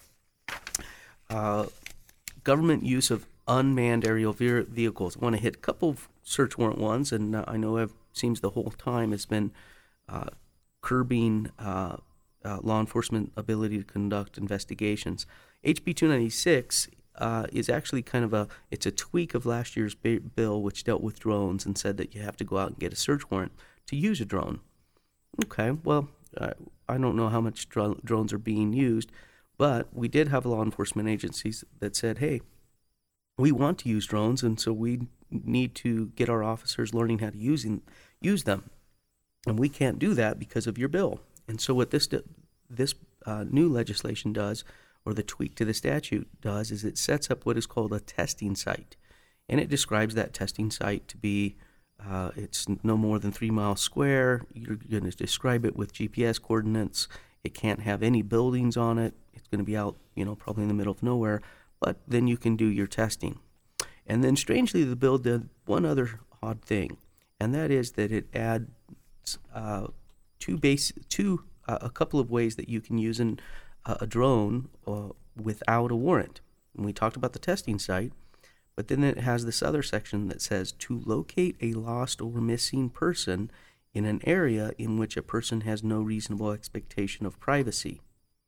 Uh, government use of unmanned aerial ve- vehicles. I want to hit a couple of search warrant ones, and uh, I know it seems the whole time has been uh, curbing uh, uh, law enforcement ability to conduct investigations. H B two ninety-six uh, is actually kind of a, it's a tweak of last year's ba- bill, which dealt with drones and said that you have to go out and get a search warrant to use a drone. Okay, well, uh, I don't know how much dr- drones are being used, but we did have law enforcement agencies that said, hey, we want to use drones, and so we need to get our officers learning how to using, use them. And we can't do that because of your bill. And so what this this uh, new legislation does, or the tweak to the statute does, is it sets up what is called a testing site. And it describes that testing site to be Uh, it's no more than three miles square. You're going to describe it with G P S coordinates. It can't have any buildings on it. It's going to be out, you know, probably in the middle of nowhere. But then you can do your testing. And then, strangely, the bill did one other odd thing, and that is that it adds uh, two base, two uh, a couple of ways that you can use an, uh, a drone uh, without a warrant. And we talked about the testing site. But then it has this other section that says to locate a lost or missing person in an area in which a person has no reasonable expectation of privacy.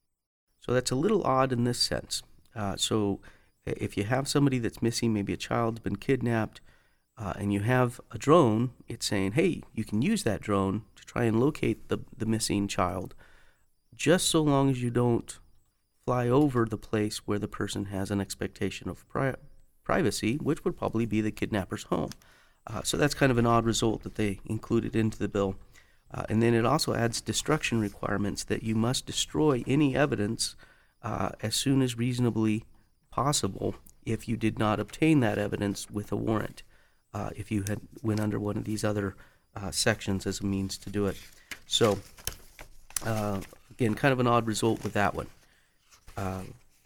So that's a little odd in this sense. Uh, so if you have somebody that's missing, maybe a child's been kidnapped, uh, and you have a drone, it's saying, hey, you can use that drone to try and locate the, the missing child, just so long as you don't fly over the place where the person has an expectation of privacy. privacy, which would probably be the kidnapper's home. Uh, so that's kind of an odd result that they included into the bill. Uh, and then it also adds destruction requirements that you must destroy any evidence uh, as soon as reasonably possible if you did not obtain that evidence with a warrant, uh, if you had went under one of these other uh, sections as a means to do it. So, uh, again, kind of an odd result with that one. Uh,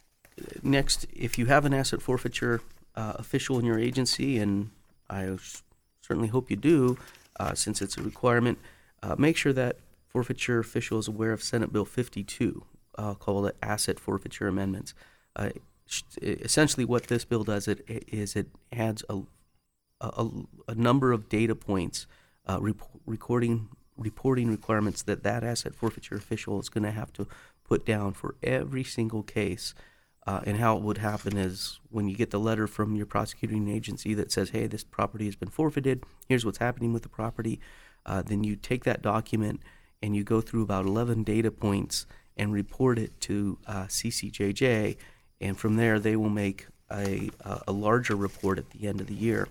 next, if you have an asset forfeiture Uh, official in your agency, and I certainly hope you do, uh, since it's a requirement, uh, make sure that forfeiture official is aware of Senate Bill fifty-two, uh, called Asset Forfeiture Amendments. Uh, essentially what this bill does it, is it adds a, a, a number of data points uh, rep- recording reporting requirements that that asset forfeiture official is going to have to put down for every single case. Uh, and how it would happen is when you get the letter from your prosecuting agency that says, hey, this property has been forfeited, here's what's happening with the property, uh, then you take that document and you go through about eleven data points and report it to uh, C C J J, and from there they will make a, a larger report at the end of the year.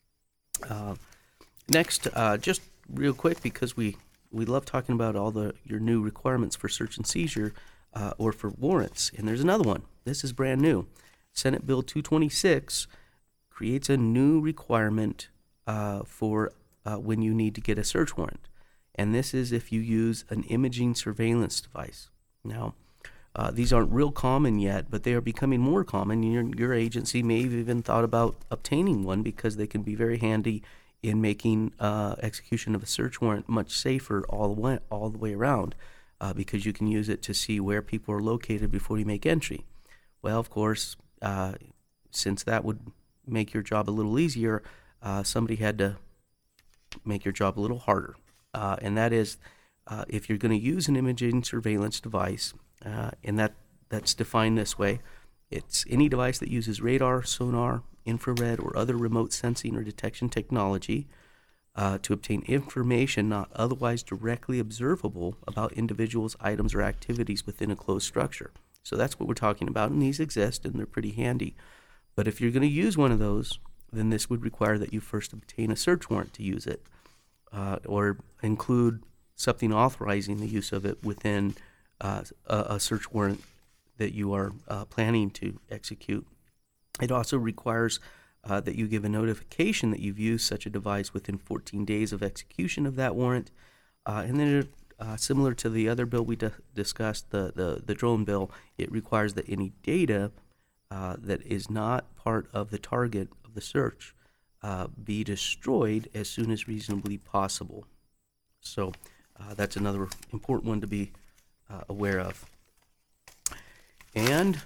Uh, next, uh, just real quick, because we, we love talking about all the your new requirements for search and seizure uh, or for warrants, and there's another one. This is brand new. Senate Bill two twenty-six creates a new requirement uh, for uh, when you need to get a search warrant. And this is if you use an imaging surveillance device. Now, uh, these aren't real common yet, but they are becoming more common. Your, your agency may have even thought about obtaining one because they can be very handy in making uh, execution of a search warrant much safer all the way, all the way around uh, because you can use it to see where people are located before you make entry. Well, of course, uh, since that would make your job a little easier, uh, somebody had to make your job a little harder. Uh, and that is, uh, if you're going to use an imaging surveillance device, uh, and that, that's defined this way, it's any device that uses radar, sonar, infrared, or other remote sensing or detection technology uh, to obtain information not otherwise directly observable about individuals, items, or activities within a closed structure. So that's what we're talking about, and these exist, and they're pretty handy. But if you're going to use one of those, then this would require that you first obtain a search warrant to use it, uh, or include something authorizing the use of it within uh, a, a search warrant that you are uh, planning to execute. It also requires uh, that you give a notification that you've used such a device within fourteen days of execution of that warrant, uh, and then it Uh, similar to the other bill we d- discussed, the, the, the drone bill, it requires that any data uh, that is not part of the target of the search uh, be destroyed as soon as reasonably possible. So uh, that's another important one to be uh, aware of. And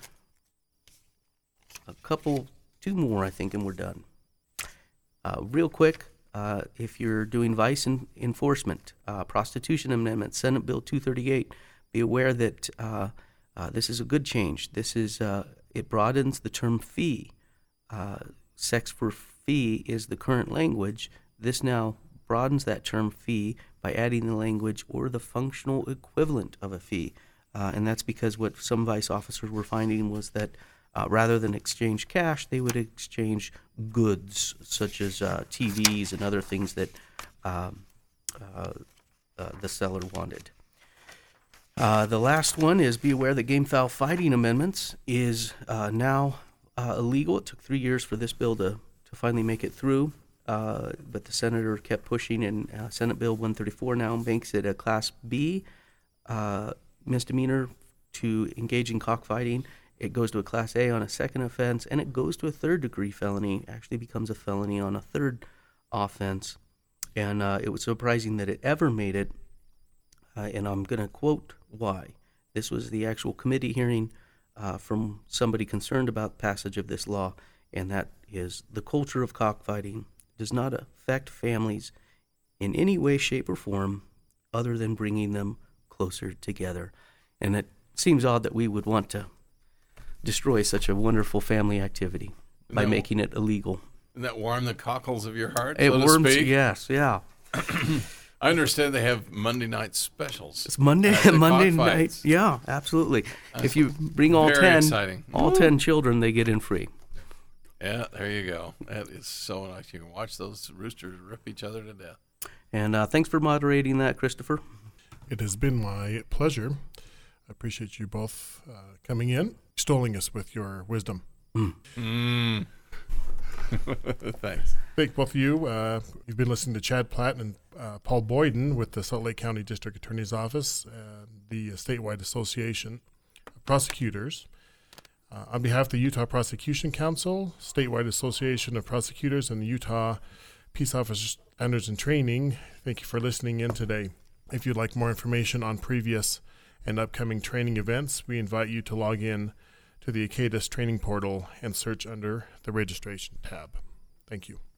a couple, two more, I think, and we're done. Uh, real quick, Uh, if you're doing vice en- enforcement, uh, prostitution amendment, Senate Bill two thirty-eight, be aware that uh, uh, this is a good change. This is uh, it broadens the term fee. Uh, sex for fee is the current language. This now broadens that term fee by adding the language or the functional equivalent of a fee, uh, and that's because what some vice officers were finding was that Uh, rather than exchange cash, they would exchange goods such as uh, T Vs and other things that um, uh, uh, the seller wanted. Uh, the last one is be aware that gamefowl fighting amendments is uh, now uh, illegal. It took three years for this bill to, to finally make it through, uh, but the senator kept pushing, and uh, Senate Bill one thirty-four now makes it a Class B uh, misdemeanor to engage in cockfighting. It goes to a Class A on a second offense, and it goes to a third-degree felony. It actually becomes a felony on a third offense. And uh, it was surprising that it ever made it, uh, and I'm going to quote why. This was the actual committee hearing uh, from somebody concerned about passage of this law, and that is, the culture of cockfighting does not affect families in any way, shape, or form other than bringing them closer together. And it seems odd that we would want to destroy such a wonderful family activity by that, making it illegal. Doesn't that warm the cockles of your heart, It so to warms, speak? yes, yeah. I understand they have Monday night specials. It's Monday, at the Monday night. cockfights. Yeah, absolutely. That's if you bring all very ten, exciting. all Woo. ten children, they get in free. Yeah, there you go. That is so nice. You can watch those roosters rip each other to death. And uh, thanks for moderating that, Christopher. It has been my pleasure. I appreciate you both uh, coming in, extolling us with your wisdom. Mm. Mm. Thanks. Thank both of you. Uh, you've been listening to Chad Platt and uh, Paul Boyden with the Salt Lake County District Attorney's Office and the statewide Association of Prosecutors. Uh, on behalf of the Utah Prosecution Council, Statewide Association of Prosecutors, and the Utah Peace Officers Standards and Training, thank you for listening in today. If you'd like more information on previous and upcoming training events, we invite you to log in to the ACADIS training portal and search under the registration tab. Thank you.